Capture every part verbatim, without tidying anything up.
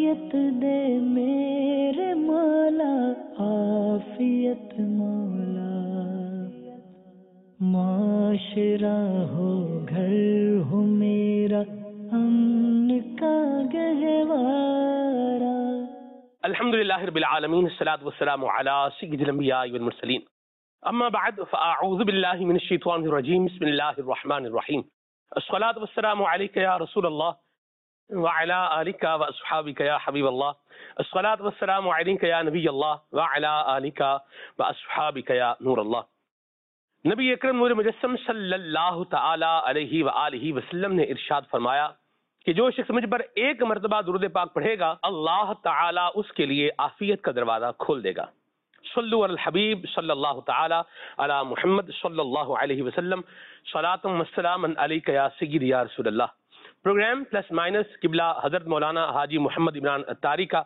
عافیت دے میرے مولا، عافیت مولا، معاشرہ ہو گھر ہو میرا امن کا گہوارہ۔ الحمدللہ رب العالمین، الصلاۃ والسلام علی سید الانبیاء والمرسلین، اما بعد فاعوذ باللہ من الشیطان الرجیم، بسم اللہ الرحمن الرحیم، الصلاۃ والسلام علیک یا رسول اللہ وعلی آلک واصحابک یا حبیب اللہ، الصلاۃ والسلام علیک یا نبی اللہ وعلی آلک واصحابک یا نور اللہ۔ نبی اکرم نور مجسم صلی اللہ تعالی علیہ وآلہ وسلم نے ارشاد فرمایا کہ جو شخص مجھ پر ایک مرتبہ درود پاک پڑھے گا، اللہ تعالی اس کے لیے عافیت کا دروازہ کھول دے گا۔ صلو علی الحبیب صلی اللہ تعالی علی محمد صلی اللہ علیہ وسلم، صلاۃ و سلام علیک یا سید یا رسول اللہ۔ پروگرام پلس مائنس قبلہ حضرت مولانا حاجی محمد عمران اتاری کا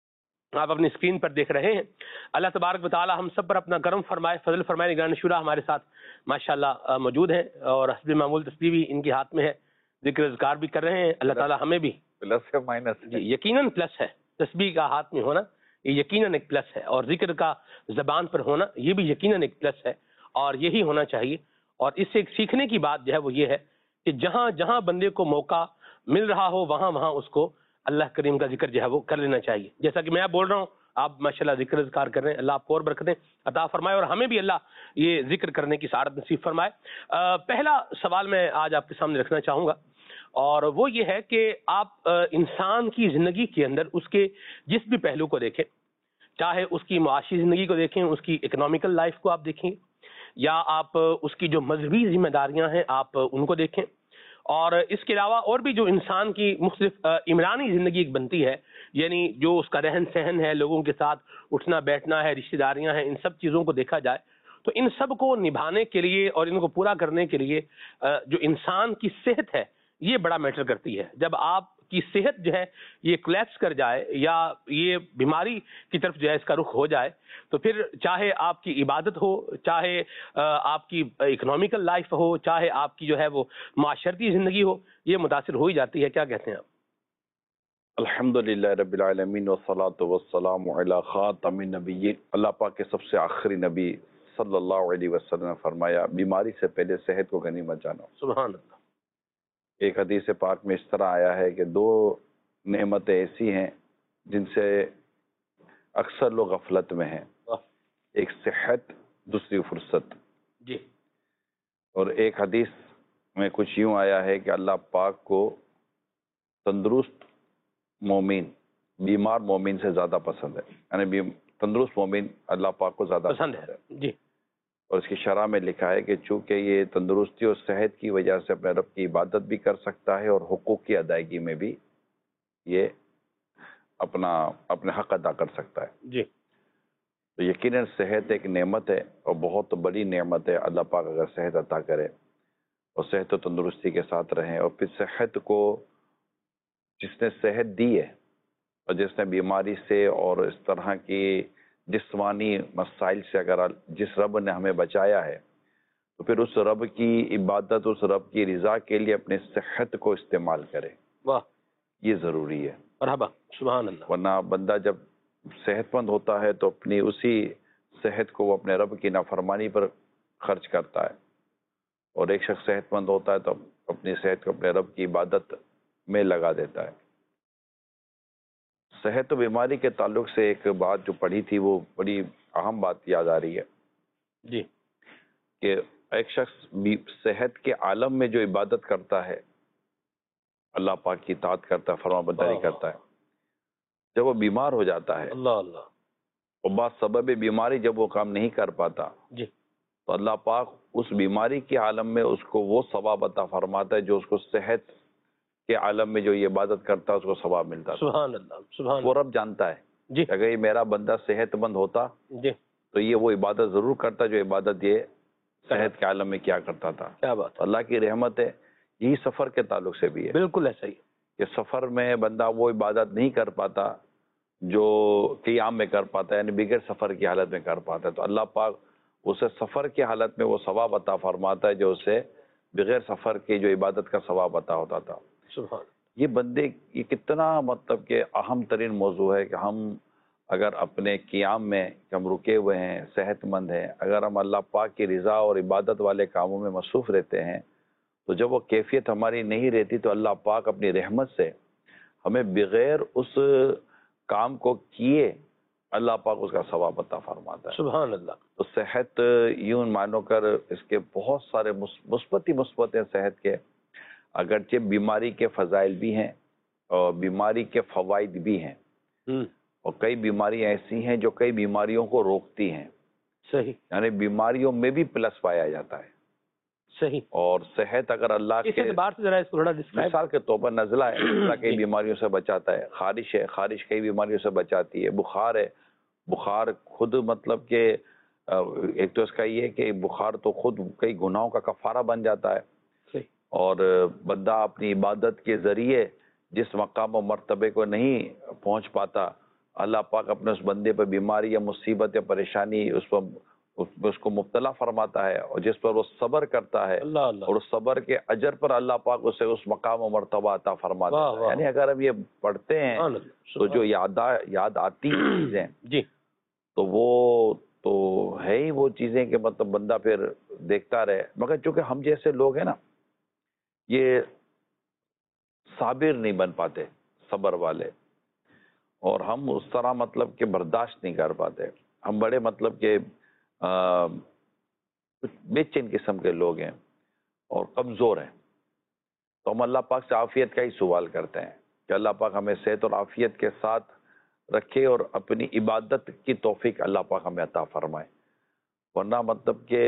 آپ اپنی اسکرین پر دیکھ رہے ہیں۔ اللہ تبارک و تعالی ہم سب پر اپنا کرم فرمائے، فضل فرمائے۔ نگران شورا ہمارے ساتھ ماشاءاللہ موجود ہیں اور حسب معمول تسبیح بھی ان کے ہاتھ میں ہے، ذکر اذکار بھی کر رہے ہیں۔ اللہ تعالی ہمیں بھی پلس ہے مائنس جی یقیناً پلس ہے، تسبیح کا ہاتھ میں ہونا یہ یقیناً ایک پلس ہے، اور ذکر کا زبان پر ہونا یہ بھی یقیناً ایک پلس ہے، اور یہی ہونا چاہیے۔ اور اس سے ایک سیکھنے کی بات جو ہے وہ یہ ہے کہ جہاں جہاں بندے کو موقع مل رہا ہو وہاں وہاں اس کو اللہ کریم کا ذکر جو ہے وہ کر لینا چاہیے۔ جیسا کہ میں بول رہا ہوں، آپ ماشاءاللہ ذکر اذکار کر رہے ہیں، اللہ آپ کو اور برکتیں عطا فرمائے اور ہمیں بھی اللہ یہ ذکر کرنے کی سعادت نصیب فرمائے۔ پہلا سوال میں آج آپ کے سامنے رکھنا چاہوں گا، اور وہ یہ ہے کہ آپ انسان کی زندگی کے اندر اس کے جس بھی پہلو کو دیکھیں، چاہے اس کی معاشی زندگی کو دیکھیں، اس کی اکنامیکل لائف کو آپ دیکھیں، یا آپ اس کی جو مذہبی ذمہ داریاں ہیں آپ ان کو دیکھیں، اور اس کے علاوہ اور بھی جو انسان کی مختلف عمرانی زندگی ایک بنتی ہے، یعنی جو اس کا رہن سہن ہے، لوگوں کے ساتھ اٹھنا بیٹھنا ہے، رشتہ داریاں ہیں، ان سب چیزوں کو دیکھا جائے تو ان سب کو نبھانے کے لیے اور ان کو پورا کرنے کے لیے جو انسان کی صحت ہے یہ بڑا میٹر کرتی ہے۔ جب آپ کی صحت جو ہے یہ کولیپس کر جائے یا یہ بیماری کی طرف جو ہے اس کا رخ ہو جائے تو پھر چاہے آپ کی عبادت ہو، چاہے آپ کی اکنامیکل لائف ہو، چاہے آپ کی جو ہے وہ معاشرتی زندگی ہو، یہ متاثر ہو ہی جاتی ہے۔ کیا کہتے ہیں آپ؟ الحمدللہ رب العالمین والصلاۃ والسلام علی خاتم النبیین۔ اللہ پاک کے سب سے آخری نبی صلی اللہ علیہ وسلم نے فرمایا بیماری سے پہلے صحت کو غنیمت جانو۔ سبحان اللہ۔ ایک حدیث پاک میں اس طرح آیا ہے کہ دو نعمتیں ایسی ہیں جن سے اکثر لوگ غفلت میں ہیں، ایک صحت، دوسری فرصت۔ جی۔ اور ایک حدیث میں کچھ یوں آیا ہے کہ اللہ پاک کو تندرست مومن بیمار مومن سے زیادہ پسند ہے، یعنی تندرست مومن اللہ پاک کو زیادہ پسند ہے۔ جی۔ اور اس کی شرح میں لکھا ہے کہ چونکہ یہ تندرستی اور صحت کی وجہ سے اپنے رب کی عبادت بھی کر سکتا ہے اور حقوق کی ادائیگی میں بھی یہ اپنا اپنے حق ادا کر سکتا ہے۔ جی۔ تو یقیناً صحت ایک نعمت ہے اور بہت بڑی نعمت ہے۔ اللہ پاک اگر صحت عطا کرے اور صحت و تندرستی کے ساتھ رہیں، اور پھر صحت کو جس نے صحت دی ہے اور جس نے بیماری سے اور اس طرح کی جسمانی مسائل سے اگر جس رب نے ہمیں بچایا ہے تو پھر اس رب کی عبادت، اس رب کی رضا کے لیے اپنے صحت کو استعمال کرے۔ واہ، یہ ضروری ہے۔ مرحبا، سبحان اللہ۔ ورنہ بندہ جب صحت مند ہوتا ہے تو اپنی اسی صحت کو وہ اپنے رب کی نافرمانی پر خرچ کرتا ہے، اور ایک شخص صحت مند ہوتا ہے تو اپنی صحت کو اپنے رب کی عبادت میں لگا دیتا ہے۔ صحت و بیماری کے تعلق سے ایک بات جو پڑھی تھی وہ بڑی اہم بات یاد آ رہی ہے۔ جی۔ کہ ایک شخص صحت کے عالم میں جو عبادت کرتا ہے، اللہ پاک کی اطاعت کرتا ہے، فرما برداری کرتا ہے، جب وہ بیمار ہو جاتا ہے اللہ اللہ اور بعض سبب بیماری جب وہ کام نہیں کر پاتا جی تو اللہ پاک اس بیماری کے عالم میں اس کو وہ ثواب عطا فرماتا ہے جو اس کو صحت کے عالم میں جو یہ عبادت کرتا ہے اس کو ثواب ملتا ہے۔ سبحان اللہ، سبحان وہ اللہ۔ رب جانتا ہے جی کہ اگر یہ میرا بندہ صحت مند ہوتا جی تو یہ وہ عبادت ضرور کرتا جو عبادت یہ صحت کے عالم میں کیا کرتا تھا۔ کیا بات ہے، اللہ کی رحمت ہے۔ یہی سفر کے تعلق سے بھی ہے بالکل ایسا ہی۔ کہ سفر میں بندہ وہ عبادت نہیں کر پاتا جو قیام میں کر پاتا ہے، یعنی بغیر سفر کی حالت میں کر پاتا ہے، تو اللہ پاک اسے سفر کی حالت میں وہ ثواب عطا فرماتا ہے جو اسے بغیر سفر کی جو عبادت کا ثواب عطا ہوتا تھا۔ سبحان۔ یہ بندے یہ کتنا مطلب کہ اہم ترین موضوع ہے کہ ہم اگر اپنے قیام میں کہ ہم رکے ہوئے ہیں، صحت مند ہیں، اگر ہم اللہ پاک کی رضا اور عبادت والے کاموں میں مصروف رہتے ہیں، تو جب وہ کیفیت ہماری نہیں رہتی تو اللہ پاک اپنی رحمت سے ہمیں بغیر اس کام کو کیے اللہ پاک اس کا ثواب عطا فرماتا ہے۔ سبحان اللہ۔ تو صحت یوں مانو کر اس کے بہت سارے مثبت ہی مثبت ہیں صحت کے، اگرچہ بیماری کے فضائل بھی ہیں اور بیماری کے فوائد بھی ہیں، ہم، اور کئی بیماریاں ایسی ہیں جو کئی بیماریوں کو روکتی ہیں، صحیح یعنی بیماریوں میں بھی پلس پایا جاتا ہے۔ صحیح۔ اور صحت اگر اللہ اس کے اعتبار سے ذرا اس کو تھوڑا ڈسکرائب۔ مثال کے طور پر نزلہ ہے، نزلہ کئی جی۔ بیماریوں سے بچاتا ہے، خارش ہے، خارش کئی بیماریوں سے بچاتی ہے، بخار ہے، بخار خود مطلب کہ ایک تو اس کا یہ ہے کہ بخار تو خود کئی گناہوں کا کفارہ بن جاتا ہے، صحیح۔ اور بندہ اپنی عبادت کے ذریعے جس مقام و مرتبے کو نہیں پہنچ پاتا، اللہ پاک اپنے اس بندے پر بیماری یا مصیبت یا پریشانی اس پر اس کو مبتلا فرماتا ہے، اور جس پر وہ صبر کرتا ہے اللہ اللہ۔ اور اس صبر کے اجر پر اللہ پاک اسے اس مقام و مرتبہ عطا فرماتا واہ ہے۔ واہ۔ یعنی اگر ہم یہ پڑھتے ہیں سبحان اللہ، تو سبحان جو یاد یاد آتی ہیں چیزیں، جی تو وہ تو ہے ہی وہ چیزیں کہ مطلب بندہ پھر دیکھتا رہے، مگر چونکہ ہم جیسے لوگ ہیں نا، یہ صابر نہیں بن پاتے، صبر والے، اور ہم اس طرح مطلب کہ برداشت نہیں کر پاتے، ہم بڑے مطلب کہ بے چین قسم کے لوگ ہیں اور کمزور ہیں، تو ہم اللہ پاک سے عافیت کا ہی سوال کرتے ہیں کہ اللہ پاک ہمیں صحت اور عافیت کے ساتھ رکھے اور اپنی عبادت کی توفیق اللہ پاک ہمیں عطا فرمائے، ورنہ مطلب کہ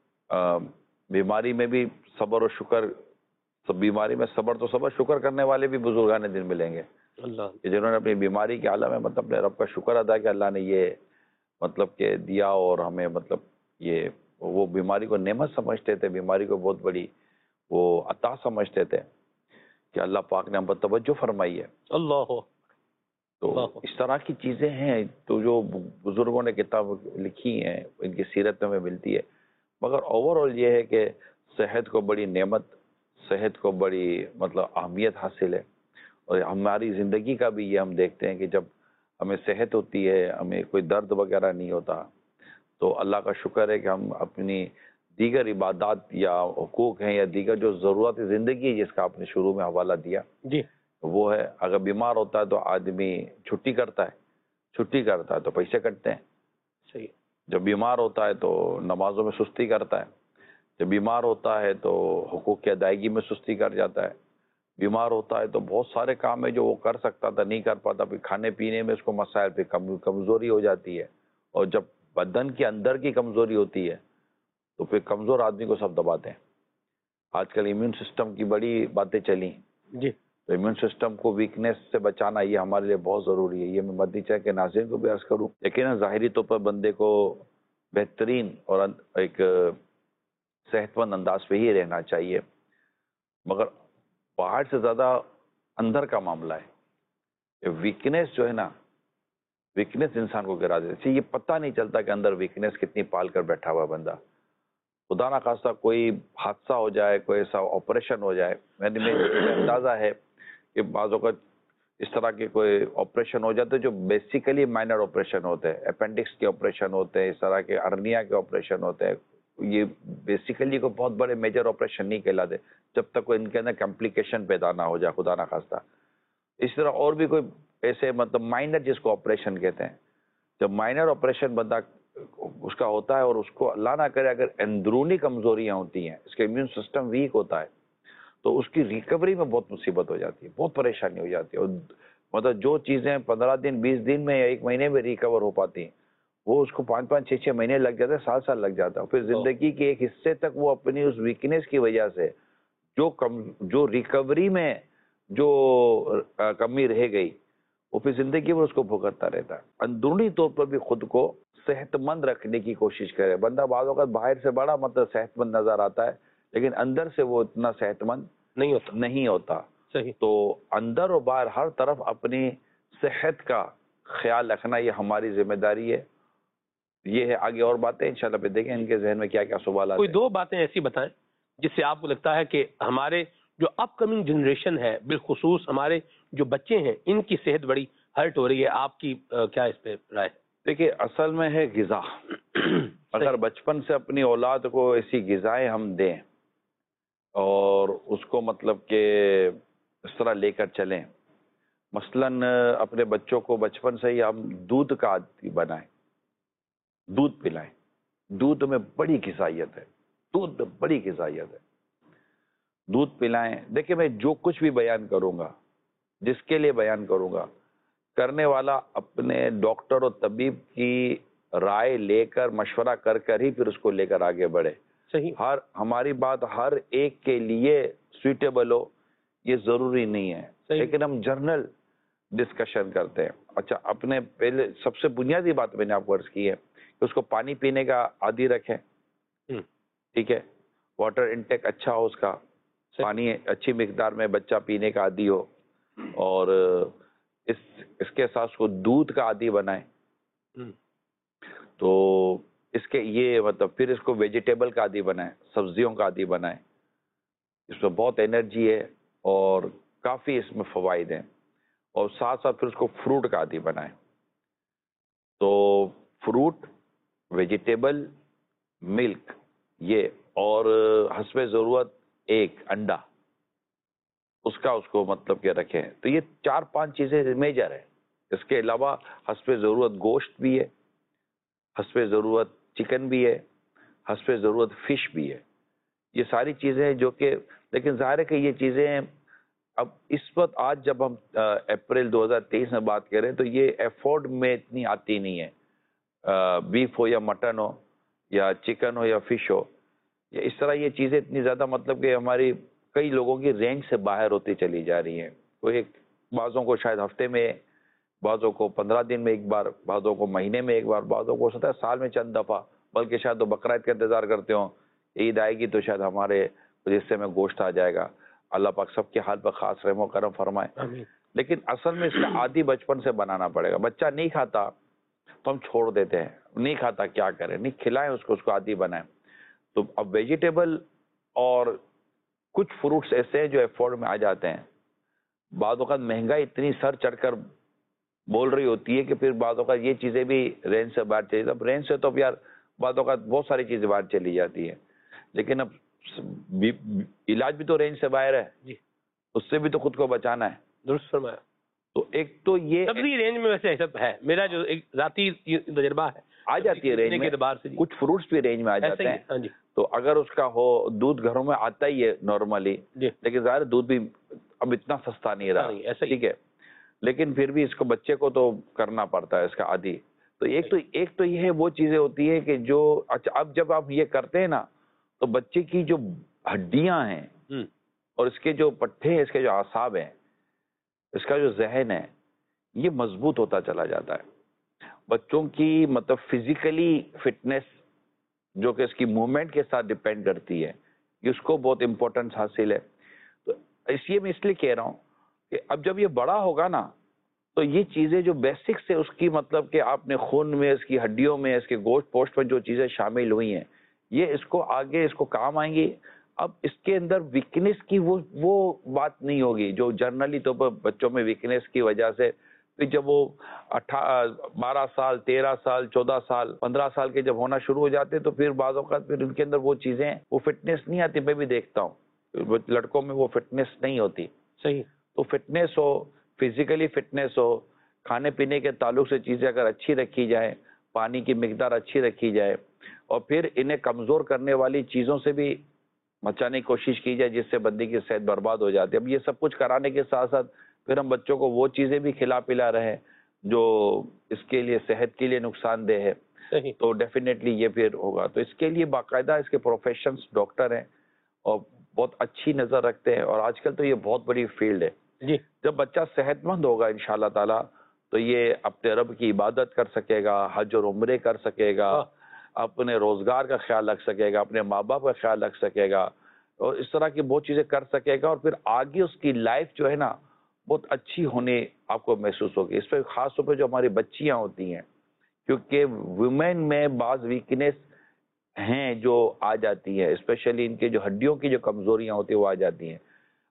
بیماری میں بھی صبر و شکر، سب بیماری میں صبر تو صبر شکر کرنے والے بھی بزرگان دن ملیں گے اللہ۔ کہ جنہوں نے اپنی بیماری کے عالم میں مطلب اپنے رب کا شکر ادا کیا، اللہ نے یہ مطلب کہ دیا، اور ہمیں مطلب یہ وہ بیماری کو نعمت سمجھتے تھے، بیماری کو بہت بڑی وہ عطا سمجھتے تھے کہ اللہ پاک نے ہم پر توجہ فرمائی ہے۔ اللہ۔ تو اس طرح کی چیزیں ہیں تو جو بزرگوں نے کتاب لکھی ہیں ان کی سیرت میں ہمیں ملتی ہے، مگر اوور آل یہ ہے کہ صحت کو بڑی نعمت، صحت کو بڑی مطلب اہمیت حاصل ہے، اور ہماری زندگی کا بھی یہ ہم دیکھتے ہیں کہ جب ہمیں صحت ہوتی ہے، ہمیں کوئی درد وغیرہ نہیں ہوتا، تو اللہ کا شکر ہے کہ ہم اپنی دیگر عبادات یا حقوق ہیں یا دیگر جو ضرورت زندگی ہے جس کا آپ نے شروع میں حوالہ دیا، جی وہ ہے اگر بیمار ہوتا ہے تو آدمی چھٹی کرتا ہے، چھٹی کرتا ہے تو پیسے کٹتے ہیں، صحیح۔ جب بیمار ہوتا ہے تو نمازوں میں سستی کرتا ہے، جب بیمار ہوتا ہے تو حقوق کی ادائیگی میں سستی کر جاتا ہے، بیمار ہوتا ہے تو بہت سارے کام ہیں جو وہ کر سکتا تھا نہیں کر پاتا، پھر کھانے پینے میں اس کو مسائل پہ کمزوری ہو جاتی ہے، اور جب بدن کے اندر کی کمزوری ہوتی ہے تو پھر کمزور آدمی کو سب دباتے ہیں۔ آج کل امیون سسٹم کی بڑی باتیں چلی، جی تو امیون سسٹم کو ویکنیس سے بچانا یہ ہمارے لیے بہت ضروری ہے، یہ میں مدنی چاہ کے ناظرین کو بھی عرض کروں، لیکن ظاہری طور پر بندے کو بہترین اور ایک صحت مند انداز پہ ہی رہنا چاہیے، مگر باہر سے زیادہ اندر کا معاملہ ہے، ویکنیس جو ہے نا، ویکنیس انسان کو گرا دیتی ہے، یہ پتہ نہیں چلتا کہ اندر ویکنیس کتنی پال کر بیٹھا ہوا بندہ، خدا نہ خواستہ کوئی حادثہ ہو جائے، کوئی ایسا آپریشن ہو جائے، میں نے اندازہ ہے کہ بعض اوقات اس طرح کے کوئی آپریشن ہو جاتے جو بیسیکلی مائنر آپریشن ہوتے ہیں، اپینڈکس کے آپریشن ہوتے ہیں، اس طرح کے ارنیا کے آپریشن ہوتے ہیں، یہ بیسیکلی کوئی بہت بڑے میجر آپریشن نہیں کہلاتے جب تک کوئی ان کے اندر کمپلیکیشن پیدا نہ ہو جائے، خدا نہ خواستہ۔ اس طرح اور بھی کوئی ایسے مطلب مائنر جس کو آپریشن کہتے ہیں، جب مائنر آپریشن بندہ اس کا ہوتا ہے اور اس کو اللہ نہ کرے اگر اندرونی کمزوریاں ہوتی ہیں، اس کا امیون سسٹم ویک ہوتا ہے، تو اس کی ریکوری میں بہت مصیبت ہو جاتی ہے، بہت پریشانی ہو جاتی ہے، اور مطلب جو چیزیں پندرہ دن بیس دن میں یا ایک مہینے میں ریکور ہو پاتی ہیں وہ اس کو پانچ پانچ چھ چھ مہینے لگ جاتے ہیں، سال سال لگ جاتا ہے، پھر زندگی کے ایک حصے تک وہ اپنی اس ویکنیس کی وجہ سے جو کم جو ریکوری میں جو کمی رہ گئی وہ پھر زندگی میں اس کو بھگتتا رہتا ہے۔ اندرونی طور پر بھی خود کو صحت مند رکھنے کی کوشش کرے، بندہ بعض اوقات باہر سے بڑا مطلب صحت مند نظر آتا ہے لیکن اندر سے وہ اتنا صحت مند نہیں ہوتا نہیں ہوتا۔ صحیح۔ تو اندر و باہر ہر طرف اپنی صحت کا خیال رکھنا یہ ہماری ذمہ داری ہے۔ یہ ہے، آگے اور باتیں انشاءاللہ پہ دیکھیں ان کے ذہن میں کیا کیا سوالات کوئی ہیں۔ دو باتیں ایسی بتائیں جس سے آپ کو لگتا ہے کہ ہمارے جو اپ کمنگ جنریشن ہے بالخصوص ہمارے جو بچے ہیں ان کی صحت بڑی ہرٹ ہو رہی ہے. آپ کی کیا اس پہ رائے؟ دیکھیے اصل میں ہے غذا. اگر بچپن سے اپنی اولاد کو ایسی غذائیں ہم دیں اور اس کو مطلب کہ اس طرح لے کر چلیں، مثلاً اپنے بچوں کو بچپن سے ہی ہم دودھ کا عادی بنائیں، دودھ پلائیں. دودھ میں بڑی غذائیت ہے، دودھ میں بڑی غذائیت ہے. دودھ پلائیں. دیکھیں میں جو کچھ بھی بیان کروں گا، جس کے لیے بیان کروں گا، کرنے والا اپنے ڈاکٹر اور طبیب کی رائے لے کر مشورہ کر کر ہی پھر اس کو لے کر آگے بڑھے. صحیح. ہر ہماری بات ہر ایک کے لیے سویٹیبل ہو یہ ضروری نہیں ہے، لیکن ہم جنرل ڈسکشن کرتے ہیں. اچھا اپنے پہلے سب سے بنیادی بات میں نے آپ کو عرض کی ہے کہ اس کو پانی پینے کا عادی رکھیں. ٹھیک ہے، واٹر انٹیک اچھا ہو، اس کا پانی اچھی مقدار میں بچہ پینے کا عادی ہو، اور اس اس کے ساتھ اس کو دودھ کا عادی بنائیں. تو اس کے یہ مطلب پھر اس کو ویجیٹیبل کا عادی بنائیں، سبزیوں کا عادی بنائیں. اس میں بہت انرجی ہے اور کافی اس میں فوائد ہیں. اور ساتھ ساتھ پھر اس کو فروٹ کا عادی بنائیں. تو فروٹ، ویجیٹیبل، ملک، یہ اور حسب ضرورت ایک انڈا اس کا اس کو مطلب کہ رکھیں. تو یہ چار پانچ چیزیں میجر ہیں. اس کے علاوہ حسب ضرورت گوشت بھی ہے، حسب ضرورت چکن بھی ہے، حسب ضرورت فش بھی ہے. یہ ساری چیزیں جو کہ لیکن ظاہر ہے کہ یہ چیزیں اب اس وقت آج جب ہم اپریل دو ہزار تیئیس میں بات کریں تو یہ ایفورڈ میں اتنی آتی نہیں ہے. بیف ہو یا مٹن ہو یا چکن ہو یا فش ہو، یا اس طرح یہ چیزیں اتنی زیادہ مطلب کہ ہماری کئی لوگوں کی رینج سے باہر ہوتی چلی جا رہی ہیں. کوئی ایک بعضوں کو شاید ہفتے میں، بعضوں کو پندرہ دن میں ایک بار، بعضوں کو مہینے میں ایک بار، بعضوں کو ہوتا ہے سال میں چند دفعہ، بلکہ شاید وہ بقرعید کا انتظار کرتے ہوں، عید آئے گی تو شاید ہمارے حصے میں گوشت آ جائے گا. اللہ پاک سب کے حال پر خاص رحم و کرم فرمائے. لیکن اصل میں اس کا عادی بچپن سے بنانا پڑے گا. بچہ نہیں کھاتا تو ہم چھوڑ دیتے ہیں، نہیں کھاتا کیا کریں، نہیں کھلائیں اس کو، اس کو عادی بنائیں. تو اب ویجیٹیبل اور کچھ فروٹس ایسے ہیں جو ایفورڈ میں آ جاتے ہیں. بعض اوقات مہنگائی اتنی سر چڑھ کر بول رہی ہوتی ہے کہ پھر بعض اوقات یہ چیزیں بھی رینج سے باہر چلی. اب رینج سے تو اب یار بعض اوقات بہت ساری چیزیں باہر چلی جاتی ہیں، لیکن اب علاج بھی تو رینج سے باہر ہے. جی، اس سے بھی تو خود کو بچانا ہے. درست فرمایا. تو ایک تو یہ سبزی رینج میں ویسے سب ہے، میرا جو ایک ذاتی تجربہ ہے آ جاتی ہے رینج میں، کچھ فروٹس بھی رینج میں آ جاتے ہیں. ہاں جی. تو اگر اس کا ہو دودھ گھروں میں آتا ہی ہے نارملی، لیکن ظاہر دودھ بھی اب اتنا سستا نہیں رہا. ٹھیک ہے، لیکن پھر بھی اس کو بچے کو تو کرنا پڑتا ہے اس کا عادی. تو ایک تو ایک تو یہ ہے وہ چیزیں ہوتی ہیں کہ جو اچھا اب جب آپ یہ کرتے ہیں نا تو بچے کی جو ہڈیاں ہیں اور اس کے جو پٹھے ہیں، اس کے جو اعصاب ہیں، اس کا جو ذہن ہے، یہ مضبوط ہوتا چلا جاتا ہے. بچوں کی مطلب فزیکلی فٹنس جو کہ اس کی موومنٹ کے ساتھ ڈیپینڈ کرتی ہے، کہ اس کو بہت امپورٹنس حاصل ہے. تو اس لیے میں اس لیے کہہ رہا ہوں کہ اب جب یہ بڑا ہوگا نا تو یہ چیزیں جو بیسکس سے اس کی مطلب کہ آپ نے خون میں، اس کی ہڈیوں میں، اس کے گوشت پوشت میں جو چیزیں شامل ہوئی ہیں، یہ اس کو آگے اس کو کام آئیں گی. اب اس کے اندر ویکنیس کی وہ وہ بات نہیں ہوگی جو جنرلی طور پر بچوں میں ویکنیس کی وجہ سے پھر جب وہ اٹھا بارہ سال، تیرہ سال، چودہ سال، پندرہ سال کے جب ہونا شروع ہو جاتے تو پھر بعض اوقات پھر ان کے اندر وہ چیزیں وہ فٹنس نہیں آتی. میں بھی دیکھتا ہوں لڑکوں میں وہ فٹنس نہیں ہوتی. صحیح. تو فٹنس ہو، فزیکلی فٹنس ہو، کھانے پینے کے تعلق سے چیزیں اگر اچھی رکھی جائیں، پانی کی مقدار اچھی رکھی جائے، اور پھر انہیں کمزور کرنے والی چیزوں سے بھی بچانے کی کوشش کی جائے جس سے بندے کی صحت برباد ہو جاتی ہے. اب یہ سب کچھ کرانے کے ساتھ ساتھ پھر ہم بچوں کو وہ چیزیں بھی کھلا پلا رہے ہیں جو اس کے لیے صحت کے لیے نقصان دہ ہے. صحیح. تو ڈیفینیٹلی یہ پھر ہوگا. تو اس کے لیے باقاعدہ اس کے پروفیشنز ڈاکٹر ہیں اور بہت اچھی نظر رکھتے ہیں، اور آج کل تو یہ بہت بڑی فیلڈ ہے. جی. جب بچہ صحت مند ہوگا انشاءاللہ تعالی تو یہ اپنے رب کی عبادت کر سکے گا، حج اور عمرے کر سکے گا، اپنے روزگار کا خیال رکھ سکے گا، اپنے ماں باپ کا خیال رکھ سکے گا، اور اس طرح کی بہت چیزیں کر سکے گا. اور پھر آگے اس کی لائف جو ہے نا بہت اچھی ہونے آپ کو محسوس ہوگی. اس پہ خاص طور پہ جو ہماری بچیاں ہوتی ہیں، کیونکہ ویمن میں بعض ویکنیس ہیں جو آ جاتی ہیں، اسپیشلی ان کے جو ہڈیوں کی جو کمزوریاں ہوتی ہیں وہ آ جاتی ہیں.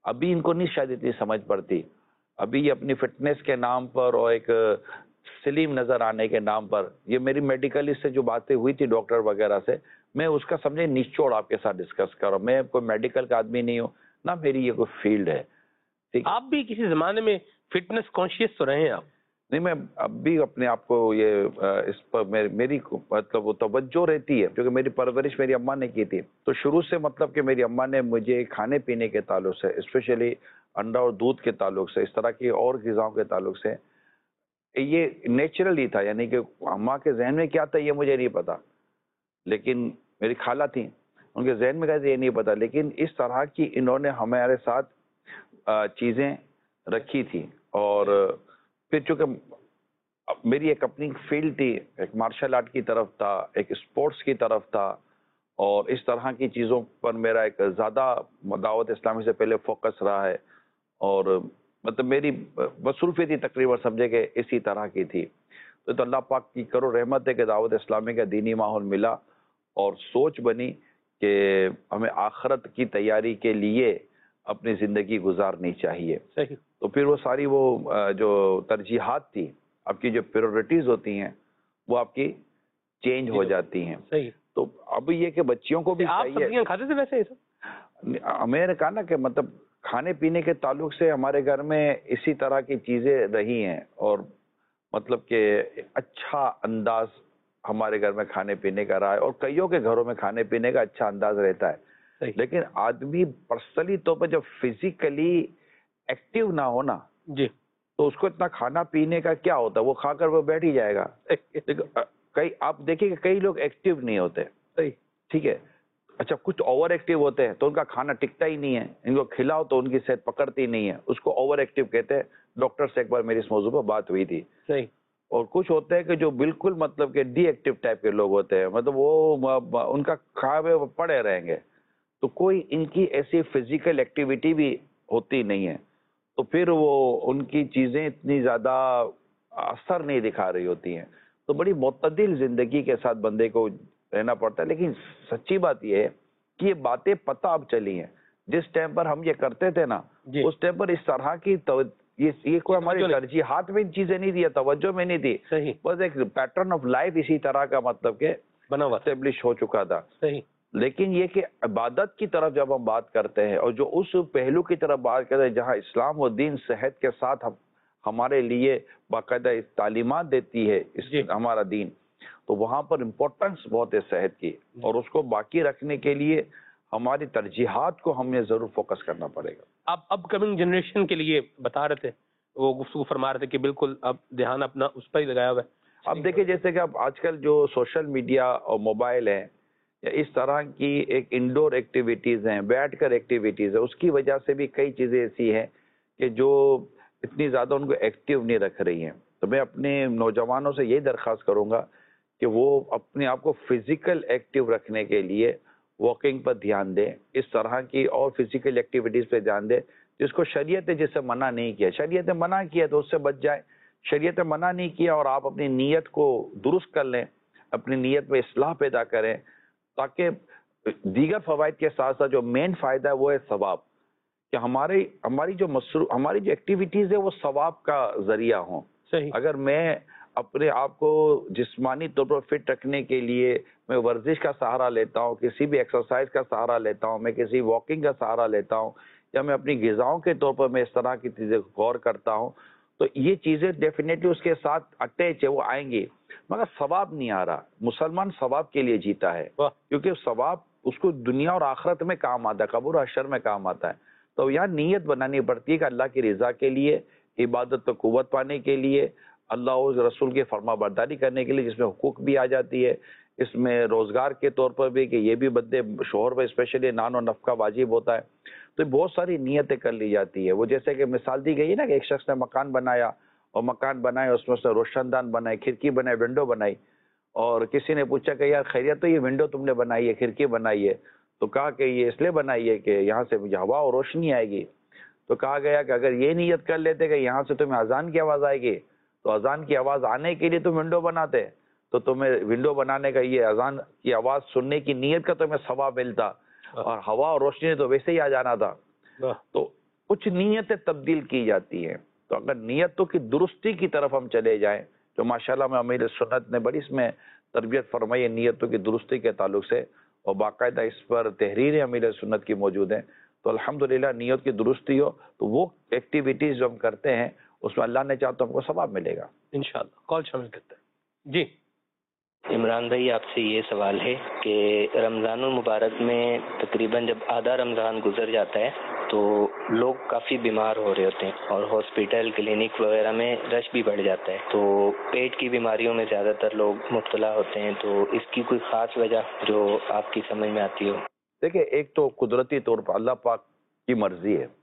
ابھی ان کو نہیں شاید اتنی سمجھ پڑتی. ابھی یہ اپنی فٹنس کے نام پر اور ایک سلیم نظر آنے کے نام پر, یہ میری میڈیکل سے جو باتیں ہوئی تھی ڈاکٹر وغیرہ سے, میں اس کا سمجھے نچوڑ آپ کے ساتھ ڈسکس کر رہا ہوں. میں کوئی میڈیکل کا آدمی نہیں ہوں, نہ میری یہ کوئی فیلڈ ہے. آپ بھی کسی زمانے میں فٹنس کانشیس تو رہے ہیں آپ؟ نہیں, میں اب بھی اپنے آپ کو یہ اس پر میری مطلب وہ توجہ رہتی ہے, کیونکہ میری پرورش میری اماں نے کی تھی. تو شروع سے مطلب کہ میری اماں نے مجھے کھانے پینے کے تعلق سے, اسپیشلی انڈا اور دودھ کے تعلق سے, اس طرح کی اور غذاؤں کے تعلق سے, یہ نیچرل ہی تھا. یعنی کہ اماں کے ذہن میں کیا تھا یہ مجھے نہیں پتا, لیکن میری خالہ تھیں, ان کے ذہن میں کیا تھا یہ نہیں پتا, لیکن اس طرح کی انہوں نے ہمارے ساتھ چیزیں رکھی تھی. اور پھر چونکہ میری ایک اپنی فیلڈ تھی, ایک مارشل آرٹ کی طرف تھا, ایک اسپورٹس کی طرف تھا, اور اس طرح کی چیزوں پر میرا ایک زیادہ دعوت اسلامی سے پہلے فوکس رہا ہے. اور مطلب میری مصروفیت تھی تقریباً سمجھے کہ اسی طرح کی تھی. تو اللہ پاک کی کرو رحمت ہے کہ دعوت اسلامی کا دینی ماحول ملا, اور سوچ بنی کہ ہمیں آخرت کی تیاری کے لیے اپنی زندگی گزارنی چاہیے. صحیح. تو پھر وہ ساری وہ جو ترجیحات تھی, آپ کی جو پریورٹیز ہوتی ہیں وہ آپ کی چینج ہو جاتی ہیں. صحیح. تو اب یہ کہ بچیوں کو بھی آپ چاہیے. سبزیاں کھاتے تھے ویسے؟ میں نے کہا نا کہ مطلب کھانے پینے کے تعلق سے ہمارے گھر میں اسی طرح کی چیزیں رہی ہیں, اور مطلب کہ اچھا انداز ہمارے گھر میں کھانے پینے کا رہا ہے, اور کئیوں کے گھروں میں کھانے پینے کا اچھا انداز رہتا ہے. لیکن آدمی پرسنلی طور پر جب فزیکلی ایکٹیو نہ ہونا جی, تو اس کو اتنا کھانا پینے کا کیا ہوتا ہے, وہ کھا کر وہ بیٹھ ہی جائے گا. کئی آپ دیکھیں کہ کئی لوگ ایکٹیو نہیں ہوتے, ٹھیک ہے, اچھا کچھ اوور ایکٹیو ہوتے ہیں تو ان کا کھانا ٹکتا ہی نہیں ہے, ان کو کھلاؤ تو ان کی صحت پکڑتی نہیں ہے, اس کو اوور ایکٹیو کہتے ہیں. ڈاکٹر سے ایک بار میری اس موضوع پر بات ہوئی تھی. صحیح. اور کچھ ہوتے ہیں کہ جو بالکل مطلب کہ ڈی ایکٹیو ٹائپ کے لوگ ہوتے ہیں, مطلب وہ ان کا کھائے ہوئے وہ پڑے رہیں گے, تو کوئی ان کی ایسی فزیکل ایکٹیویٹی بھی ہوتی نہیں ہے, تو پھر وہ ان کی چیزیں اتنی زیادہ اثر نہیں دکھا رہی ہوتی ہیں. تو بڑی معتدل زندگی کے ساتھ بندے کو رہنا پڑتا ہے. لیکن سچی بات یہ ہے کہ یہ باتیں پتہ اب چلی ہیں, جس ٹائم پر ہم یہ کرتے تھے نا اس ٹائم پر اس طرح کی یہ کوئی ہماری ترجیحات میں ان چیزیں نہیں دیا, توجہ میں نہیں دی, بس ایک پیٹرن آف لائف اسی طرح کا مطلب کہ بنا ہوا اسٹیبلش ہو چکا تھا. صحیح. لیکن یہ کہ عبادت کی طرف جب ہم بات کرتے ہیں, اور جو اس پہلو کی طرف بات کرتے ہیں جہاں اسلام و دین صحت کے ساتھ ہم ہمارے لیے باقاعدہ تعلیمات دیتی ہے اس جی. ہمارا دین, تو وہاں پر امپورٹنس بہت ہے صحت کی, اور اس کو باقی رکھنے کے لیے ہماری ترجیحات کو ہمیں ضرور فوکس کرنا پڑے گا. آپ اب کمنگ جنریشن کے لیے بتا رہے تھے, وہ گفتگو فرما رہے تھے کہ بالکل اب دھیان اپنا اس پر ہی لگایا ہوا ہے. اب دیکھیں جیسے کہ اب آج کل جو سوشل میڈیا اور موبائل ہیں, اس طرح کی ایک انڈور ایکٹیویٹیز ہیں, بیٹھ کر ایکٹیویٹیز ہیں, اس کی وجہ سے بھی کئی چیزیں ایسی ہیں کہ جو اتنی زیادہ ان کو ایکٹیو نہیں رکھ رہی ہیں. تو میں اپنے نوجوانوں سے یہی درخواست کروں گا کہ وہ اپنے آپ کو فزیکل ایکٹیو رکھنے کے لیے واکنگ پر دھیان دیں, اس طرح کی اور فزیکل ایکٹیویٹیز پہ دھیان دیں جس کو شریعت نے جس سے منع نہیں کیا. شریعت نے منع کیا تو اس سے بچ جائیں, شریعت نے منع نہیں کیا اور آپ اپنی نیت کو درست کر لیں, اپنی نیت میں اصلاح پیدا کریں, تاکہ دیگر فوائد کے ساتھ ساتھ جو مین فائدہ ہے وہ ہے ثواب, کہ ہماری ہماری جو مصروف ہماری جو ایکٹیویٹیز ہے وہ ثواب کا ذریعہ ہوں. صحیح. اگر میں اپنے آپ کو جسمانی طور پر فٹ رکھنے کے لیے میں ورزش کا سہارا لیتا ہوں, کسی بھی ایکسرسائز کا سہارا لیتا ہوں, میں کسی واکنگ کا سہارا لیتا ہوں, یا میں اپنی غذاؤں کے طور پر میں اس طرح کی چیزیں غور کرتا ہوں, تو یہ چیزیں ڈیفینیٹلی اس کے ساتھ اٹیچ ہے, وہ آئیں گی, مگر ثواب نہیں آ رہا. مسلمان ثواب کے لیے جیتا ہے, کیونکہ ثواب اس کو دنیا اور آخرت میں کام آتا ہے, قبر و حشر میں کام آتا ہے. تو یہاں نیت بنانی پڑتی ہے کہ اللہ کی رضا کے لیے, عبادت پر قوت پانے کے لیے, اللہ اور رسول کی فرما برداری کرنے کے لیے, جس میں حقوق بھی آ جاتی ہے, اس میں روزگار کے طور پر بھی کہ یہ بھی بندے شوہر پر اسپیشلی نان و نفقہ واجب ہوتا ہے. تو بہت ساری نیتیں کر لی جاتی ہے. وہ جیسے کہ مثال دی گئی ہے نا کہ ایک شخص نے مکان بنایا, اور مکان بنائے اس میں اس نے روشن دان بنائے, کھڑکی بنائی, ونڈو بنائی, اور کسی نے پوچھا کہ یار خیریت تو یہ ونڈو تم نے بنائی ہے, کھڑکی بنائی ہے, تو کہا کہ یہ اس لیے بنائی ہے کہ یہاں سے مجھے ہوا اور روشنی آئے گی. تو کہا گیا کہ اگر یہ نیت کر لیتے کہ یہاں سے تمہیں اذان کی آواز آئے گی, تو اذان کی آواز آنے کے لیے تم ونڈو بناتے, تو تمہیں ونڈو بنانے کا یہ اذان کی آواز سننے کی نیت کا تمہیں ثواب ملتا, اور ہوا اور روشنی تو ویسے ہی آ جانا تھا. تو کچھ نیتیں تبدیل کی جاتی ہیں. تو اگر نیتوں کی درستی کی طرف ہم چلے جائیں جو ماشاءاللہ میں امیر سنت نے بڑی اس میں تربیت فرمائی ہے نیتوں کی درستی کے تعلق سے، اور باقاعدہ اس پر تحریریں امیر سنت کی موجود ہیں. تو الحمدللہ نیت کی درستی ہو تو وہ ایکٹیویٹیز جو ہم کرتے ہیں اس میں اللہ نے چاہا تو ہم کو ثواب ملے گا انشاءاللہ. کال شامل کرتے ہیں. جی عمران بھائی، آپ سے یہ سوال ہے کہ رمضان المبارک میں تقریباً جب آدھا رمضان گزر جاتا ہے تو لوگ کافی بیمار ہو رہے ہوتے ہیں اور ہاسپٹل کلینک وغیرہ میں رش بھی بڑھ جاتا ہے، تو پیٹ کی بیماریوں میں زیادہ تر لوگ مبتلا ہوتے ہیں. تو اس کی کوئی خاص وجہ جو آپ کی سمجھ میں آتی ہو؟ دیکھیں، ایک تو قدرتی طور پر اللہ پاک کی مرضی ہے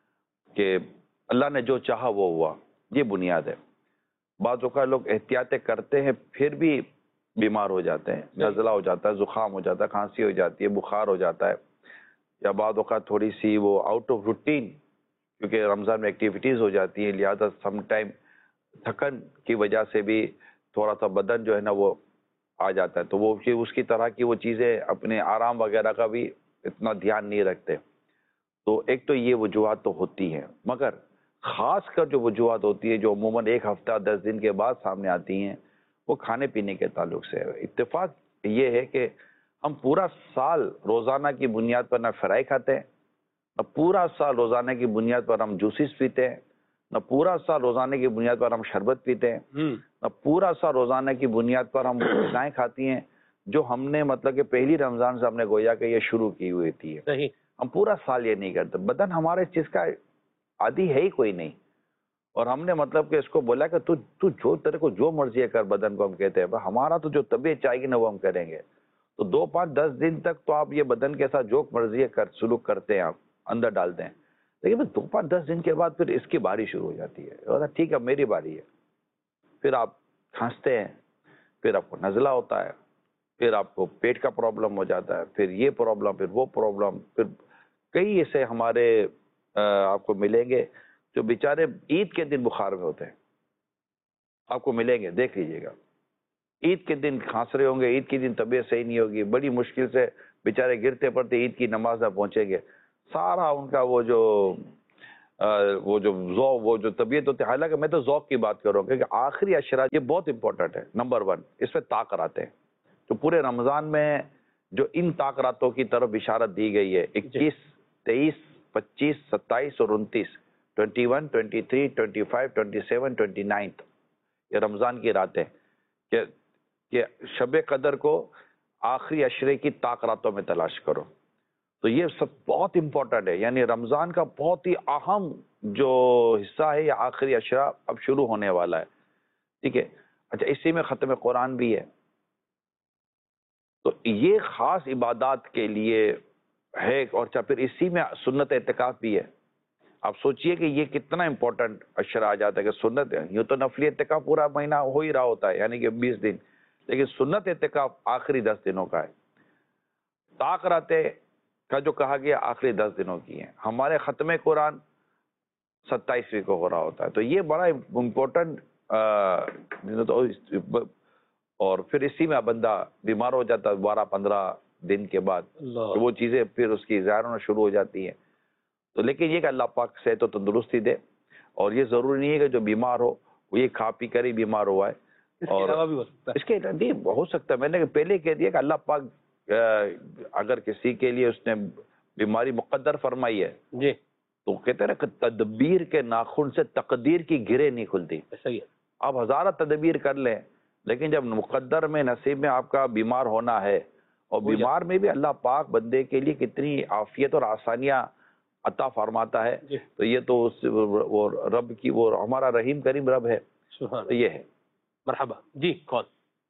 کہ اللہ نے جو چاہا وہ ہوا، یہ بنیاد ہے. بعض اوقات لوگ احتیاطیں کرتے ہیں پھر بھی بیمار ہو جاتے ہیں، نزلہ ہو جاتا ہے، زکام ہو جاتا ہے، کھانسی ہو جاتی ہے، بخار ہو جاتا ہے، یا بعض اوقات تھوڑی سی وہ آؤٹ آف روٹین کیونکہ رمضان میں ایکٹیویٹیز ہو جاتی ہیں، لہذا سم ٹائم تھکن کی وجہ سے بھی تھوڑا سا بدن جو ہے نا وہ آ جاتا ہے، تو وہ اس کی طرح کی وہ چیزیں اپنے آرام وغیرہ کا بھی اتنا دھیان نہیں رکھتے. تو ایک تو یہ وجوہات تو ہوتی ہیں، مگر خاص کر جو وجوہات ہوتی ہے جو عموماً ایک ہفتہ دس دن کے بعد سامنے آتی ہیں وہ کھانے پینے کے تعلق سے ہے. اتفاق یہ ہے کہ ہم پورا سال روزانہ کی بنیاد پر نہ فرائی کھاتے ہیں، نہ پورا سال روزانہ کی بنیاد پر ہم جوسز پیتے ہیں، نہ پورا سال روزانہ کی بنیاد پر ہم شربت پیتے ہیں، نہ پورا سال روزانہ کی بنیاد پر ہم غذائیں کھاتی ہیں جو ہم نے مطلب کہ پہلی رمضان سے ہم نے گویا کہ یہ شروع کی ہوئی تھی. صحیح. ہم پورا سال یہ نہیں کرتے، بدن ہمارے اس چیز کا عادی ہے ہی کوئی نہیں، اور ہم نے مطلب کہ اس کو بولا کہ تو تو جو تیرے کو جو مرضی ہے کر، بدن کو ہم کہتے ہیں ہمارا تو جو طبیعت چاہے گی نا وہ ہم کریں گے. تو دو پانچ دس دن تک تو آپ یہ بدن کے ساتھ جو مرضی ہے کر سلوک کرتے ہیں، آپ اندر ڈالتے ہیں، لیکن دو پانچ دس دن کے بعد پھر اس کی باری شروع ہو جاتی ہے، اور ٹھیک ہے میری باری ہے، پھر آپ کھانستے ہیں، پھر آپ کو نزلہ ہوتا ہے، پھر آپ کو پیٹ کا پرابلم ہو جاتا ہے، پھر یہ پرابلم، پھر وہ پرابلم، پھر کئی ایسے ہمارے آپ کو ملیں گے جو بیچارے عید کے دن بخار میں ہوتے ہیں، آپ کو ملیں گے، دیکھ لیجئے گا، عید کے دن کھانس رہے ہوں گے، عید کے دن طبیعت صحیح نہیں ہوگی، بڑی مشکل سے بیچارے گرتے پڑتے عید کی نماز میں پہنچیں گے، سارا ان کا وہ جو وہ جو ذوق وہ جو طبیعت ہوتی ہے. حالانکہ میں تو ذوق کی بات کروں گا کہ آخری عشرہ یہ بہت امپورٹنٹ ہے. نمبر ون، اس میں طاق راتیں ہیں تو پورے رمضان میں جو ان طاق راتوں کی طرف بشارت دی گئی ہے، اکیس تیئیس پچیس ستائیس اور انتیس، twenty one twenty three twenty five twenty seven twenty ninth, یہ رمضان کی راتیں کہ کہ شب قدر کو آخری عشرے کی طاق راتوں میں تلاش کرو. تو یہ سب بہت امپورٹنٹ ہے، یعنی رمضان کا بہت ہی اہم جو حصہ ہے یہ آخری عشرہ اب شروع ہونے والا ہے. ٹھیک ہے. اچھا، اسی میں ختم قرآن بھی ہے، تو یہ خاص عبادات کے لیے ہے. اور پھر اسی میں سنت اعتکاف بھی ہے. آپ سوچئے کہ یہ کتنا امپورٹنٹ عشرہ آ جاتا ہے کہ سنت ہے. یہ تو نفلی اعتکاف پورا مہینہ ہو ہی رہا ہوتا ہے، یعنی کہ بیس دن، لیکن سنت اعتکاف آخری دس دنوں کا ہے. طاق راتیں کا جو کہا گیا آخری دس دنوں کی ہیں. ہمارے ختم قرآن ستائیسویں کو ہو رہا ہوتا ہے. تو یہ بڑا امپورٹنٹ، اور پھر اسی میں بندہ بیمار ہو جاتا ہے بارہ پندرہ دن کے بعد، تو وہ چیزیں پھر اس کی ظاہر ہونا شروع ہو جاتی ہیں. تو لیکن یہ کہ اللہ پاک صحت و تندرستی دے، اور یہ ضروری نہیں ہے کہ جو بیمار ہو وہ یہ کھا پی کر ہی بیمار ہوا ہے. اور اس کے نہیں ہو سکتا، میں نے پہلے کہہ دیا کہ اللہ پاک اگر کسی کے لیے اس نے بیماری مقدر فرمائی ہے جی تو کہتے ہیں کہ تدبیر کے ناخن سے تقدیر کی گرے نہیں کھلتی. صحیح ہے. آپ ہزارہ تدبیر کر لیں، لیکن جب مقدر میں نصیب میں آپ کا بیمار ہونا ہے، اور بیمار میں بھی اللہ پاک بندے کے لیے کتنی عافیت اور آسانیاں عطا فرماتا ہے. تو یہ تو اس وہ رب کی، وہ ہمارا رحیم کریم رب ہے. تو یہ ہے. مرحبا. جی کون؟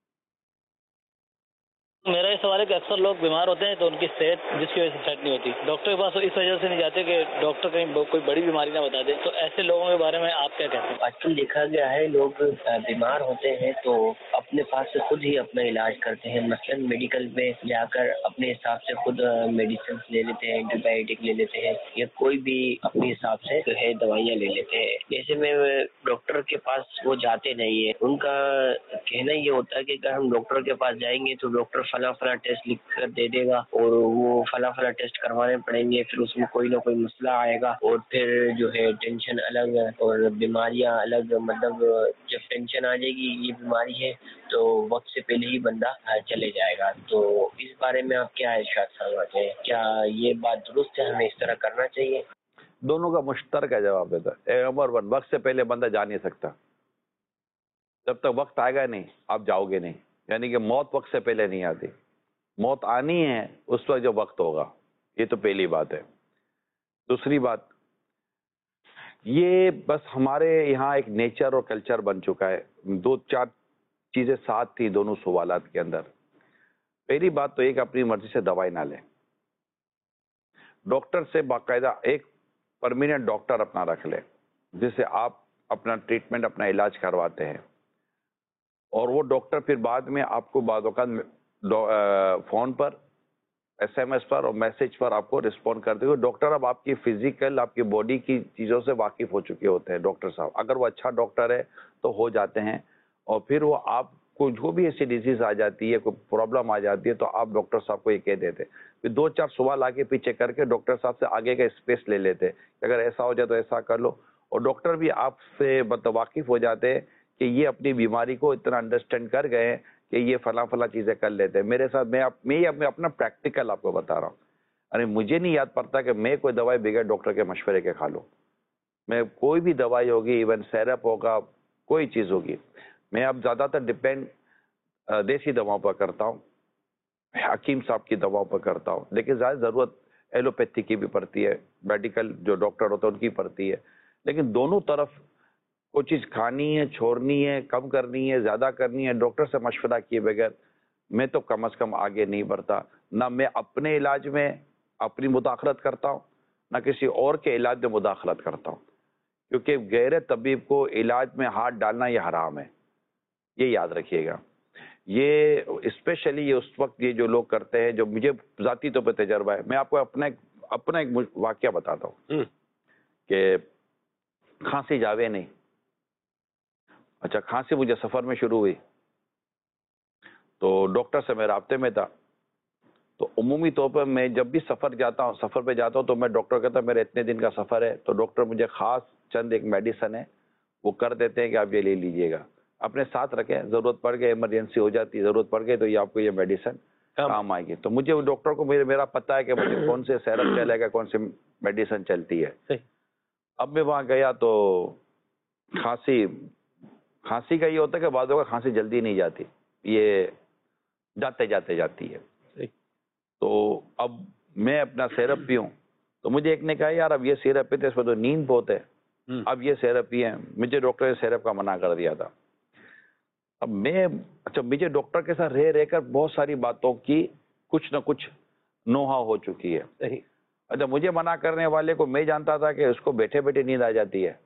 میرا یہ سوال ہے کہ اکثر لوگ بیمار ہوتے ہیں تو ان کی صحت جس کی وجہ سے سیٹ نہیں ہوتی، ڈاکٹر کے پاس اس وجہ سے نہیں جاتے کہ ڈاکٹر کہیں کوئی بڑی بیماری نہ بتا دے، تو ایسے لوگوں کے بارے میں آپ کیا کہتے ہیں؟ آج کل دیکھا گیا ہے لوگ بیمار ہوتے ہیں تو اپنے پاس سے خود ہی اپنا علاج کرتے ہیں. مثلاً میڈیکل میں جا کر اپنے حساب سے خود میڈیسن لے لیتے ہیں، اینٹی بایوٹک لے لیتے ہیں، یا کوئی بھی اپنے حساب سے جو ہے دوائیاں لے لیتے ہیں. ایسے میں ڈاکٹر کے پاس وہ جاتے نہیں ہیں. ان کا کہنا یہ ہوتا ہے کہ اگر ہم ڈاکٹر کے پاس جائیں گے تو ڈاکٹر فلاں فلاں ٹیسٹ لکھ کر دے دے گا اور وہ فلاں فلاں ٹیسٹ کروانے پڑیں گے، پھر اس میں کوئی نہ کوئی مسئلہ آئے گا اور پھر جو ہے ٹینشن الگ اور بیماریاں الگ، مطلب جب ٹینشن آ جائے گی یہ بیماری ہے تو وقت سے پہلے ہی بندہ چلے جائے گا۔ تو اس بارے میں آپ کیا ارشاد فرماتے ہیں؟ کیا یہ بات درست ہے، ہمیں اس طرح کرنا چاہیے؟ دونوں کا مشترکہ جواب دیتا ہے۔ نمبر ون، وقت سے پہلے بندہ جا نہیں سکتا، جب تک وقت آئے گا نہیں آپ جاؤ گے نہیں، یعنی کہ موت وقت سے پہلے نہیں آتی، موت آنی ہے اس وقت جو وقت ہوگا، یہ تو پہلی بات ہے۔ دوسری بات، یہ بس ہمارے یہاں ایک نیچر اور کلچر بن چکا ہے، دو چار چیزیں ساتھ تھی دونوں سوالات کے اندر۔ پہلی بات تو ایک، اپنی مرضی سے دوائی نہ لیں، ڈاکٹر سے باقاعدہ ایک پرمیننٹ ڈاکٹر اپنا رکھ لیں جس سے آپ اپنا ٹریٹمنٹ اپنا علاج کرواتے ہیں، اور وہ ڈاکٹر پھر بعد میں آپ کو بعض اوقات فون پر، ایس ایم ایس پر اور میسج پر آپ کو رسپونڈ کرتے ہوئے، ڈاکٹر اب آپ کی فزیکل آپ کی باڈی کی چیزوں سے واقف ہو چکے ہوتے ہیں ڈاکٹر صاحب، اگر وہ اچھا ڈاکٹر ہے تو ہو جاتے ہیں، اور پھر وہ آپ کو جو بھی ایسی ڈیزیز آ جاتی ہے، کوئی پرابلم آ جاتی ہے تو آپ ڈاکٹر صاحب کو یہ کہہ دیتے، پھر دو چار سوال آگے پیچھے کر کے ڈاکٹر صاحب سے آگے کا اسپیس لے لیتے کہ اگر ایسا ہو جائے تو ایسا کر لو، اور ڈاکٹر بھی آپ سے متواقف ہو جاتے ہیں کہ یہ اپنی بیماری کو اتنا انڈرسٹینڈ کر گئے ہیں کہ یہ فلاں فلاں چیزیں کر لیتے ہیں۔ میرے ساتھ میں میں یہ اپنا پریکٹیکل آپ کو بتا رہا ہوں، ارے مجھے نہیں یاد پڑتا کہ میں کوئی دوائی بغیر ڈاکٹر کے مشورے کے کھا لوں، میں کوئی بھی دوائی ہوگی، ایون سیرپ ہوگا، کوئی چیز ہوگی، میں اب زیادہ تر ڈپینڈ دیسی دواؤں پر کرتا ہوں، حکیم صاحب کی دواؤں پر کرتا ہوں، لیکن زیادہ ضرورت ایلوپیتھی کی بھی پڑتی ہے، میڈیکل جو ڈاکٹر ہوتا ہے ان کی پڑتی ہے، لیکن دونوں طرف کوئی چیز کھانی ہے، چھوڑنی ہے، کم کرنی ہے، زیادہ کرنی ہے، ڈاکٹر سے مشورہ کیے بغیر میں تو کم از کم آگے نہیں بڑھتا، نہ میں اپنے علاج میں اپنی مداخلت کرتا ہوں، نہ کسی اور کے علاج میں مداخلت کرتا ہوں، کیونکہ غیر طبیب کو علاج میں ہاتھ ڈالنا یہ حرام ہے، یہ یاد رکھیے گا۔ یہ اسپیشلی یہ اس وقت یہ جو لوگ کرتے ہیں، جو مجھے ذاتی طور پہ تجربہ ہے، میں آپ کو اپنا ایک اپنا ایک واقعہ بتاتا ہوں کہ کھانسی جاوے نہیں، اچھا کھانسی مجھے سفر میں شروع ہوئی تو ڈاکٹر سے میں رابطے میں تھا، تو عمومی طور پر میں جب بھی سفر جاتا ہوں سفر پہ جاتا ہوں تو میں ڈاکٹر کہتا ہوں میرے اتنے دن کا سفر ہے، تو ڈاکٹر مجھے خاص چند ایک میڈیسن ہے وہ کر دیتے ہیں کہ آپ یہ لے لیجئے گا، اپنے ساتھ رکھیں، ضرورت پڑ گئی ایمرجنسی ہو جاتی، ضرورت پڑ گئی تو یہ آپ کو یہ میڈیسن کام آئے گی۔ تو مجھے وہ ڈاکٹر کو میرے میرا پتہ ہے کہ مجھے کون سے سیرپ چلے گا، کون سی میڈیسن چلتی ہے۔ اب میں وہاں گیا تو کھانسی کھانسی کا یہ ہوتا ہے کہ بعضوں کا کھانسی جلدی نہیں جاتی، یہ جاتے جاتے جاتی ہے، تو اب میں اپنا سیرپ پیوں تو مجھے ایک نے کہا یار اب یہ سیرپ پیتے اس میں تو نیند بہت ہے، اب یہ سیرپ پیے، مجھے ڈاکٹر نے سیرپ کا منع کر دیا تھا۔ اب میں اچھا مجھے ڈاکٹر کے ساتھ رہ رہ کر بہت ساری باتوں کی کچھ نہ کچھ نوحہ ہو چکی ہے، اچھا مجھے منع کرنے والے کو میں جانتا تھا کہ اس کو بیٹھے بیٹھے نیند آ جاتی ہے،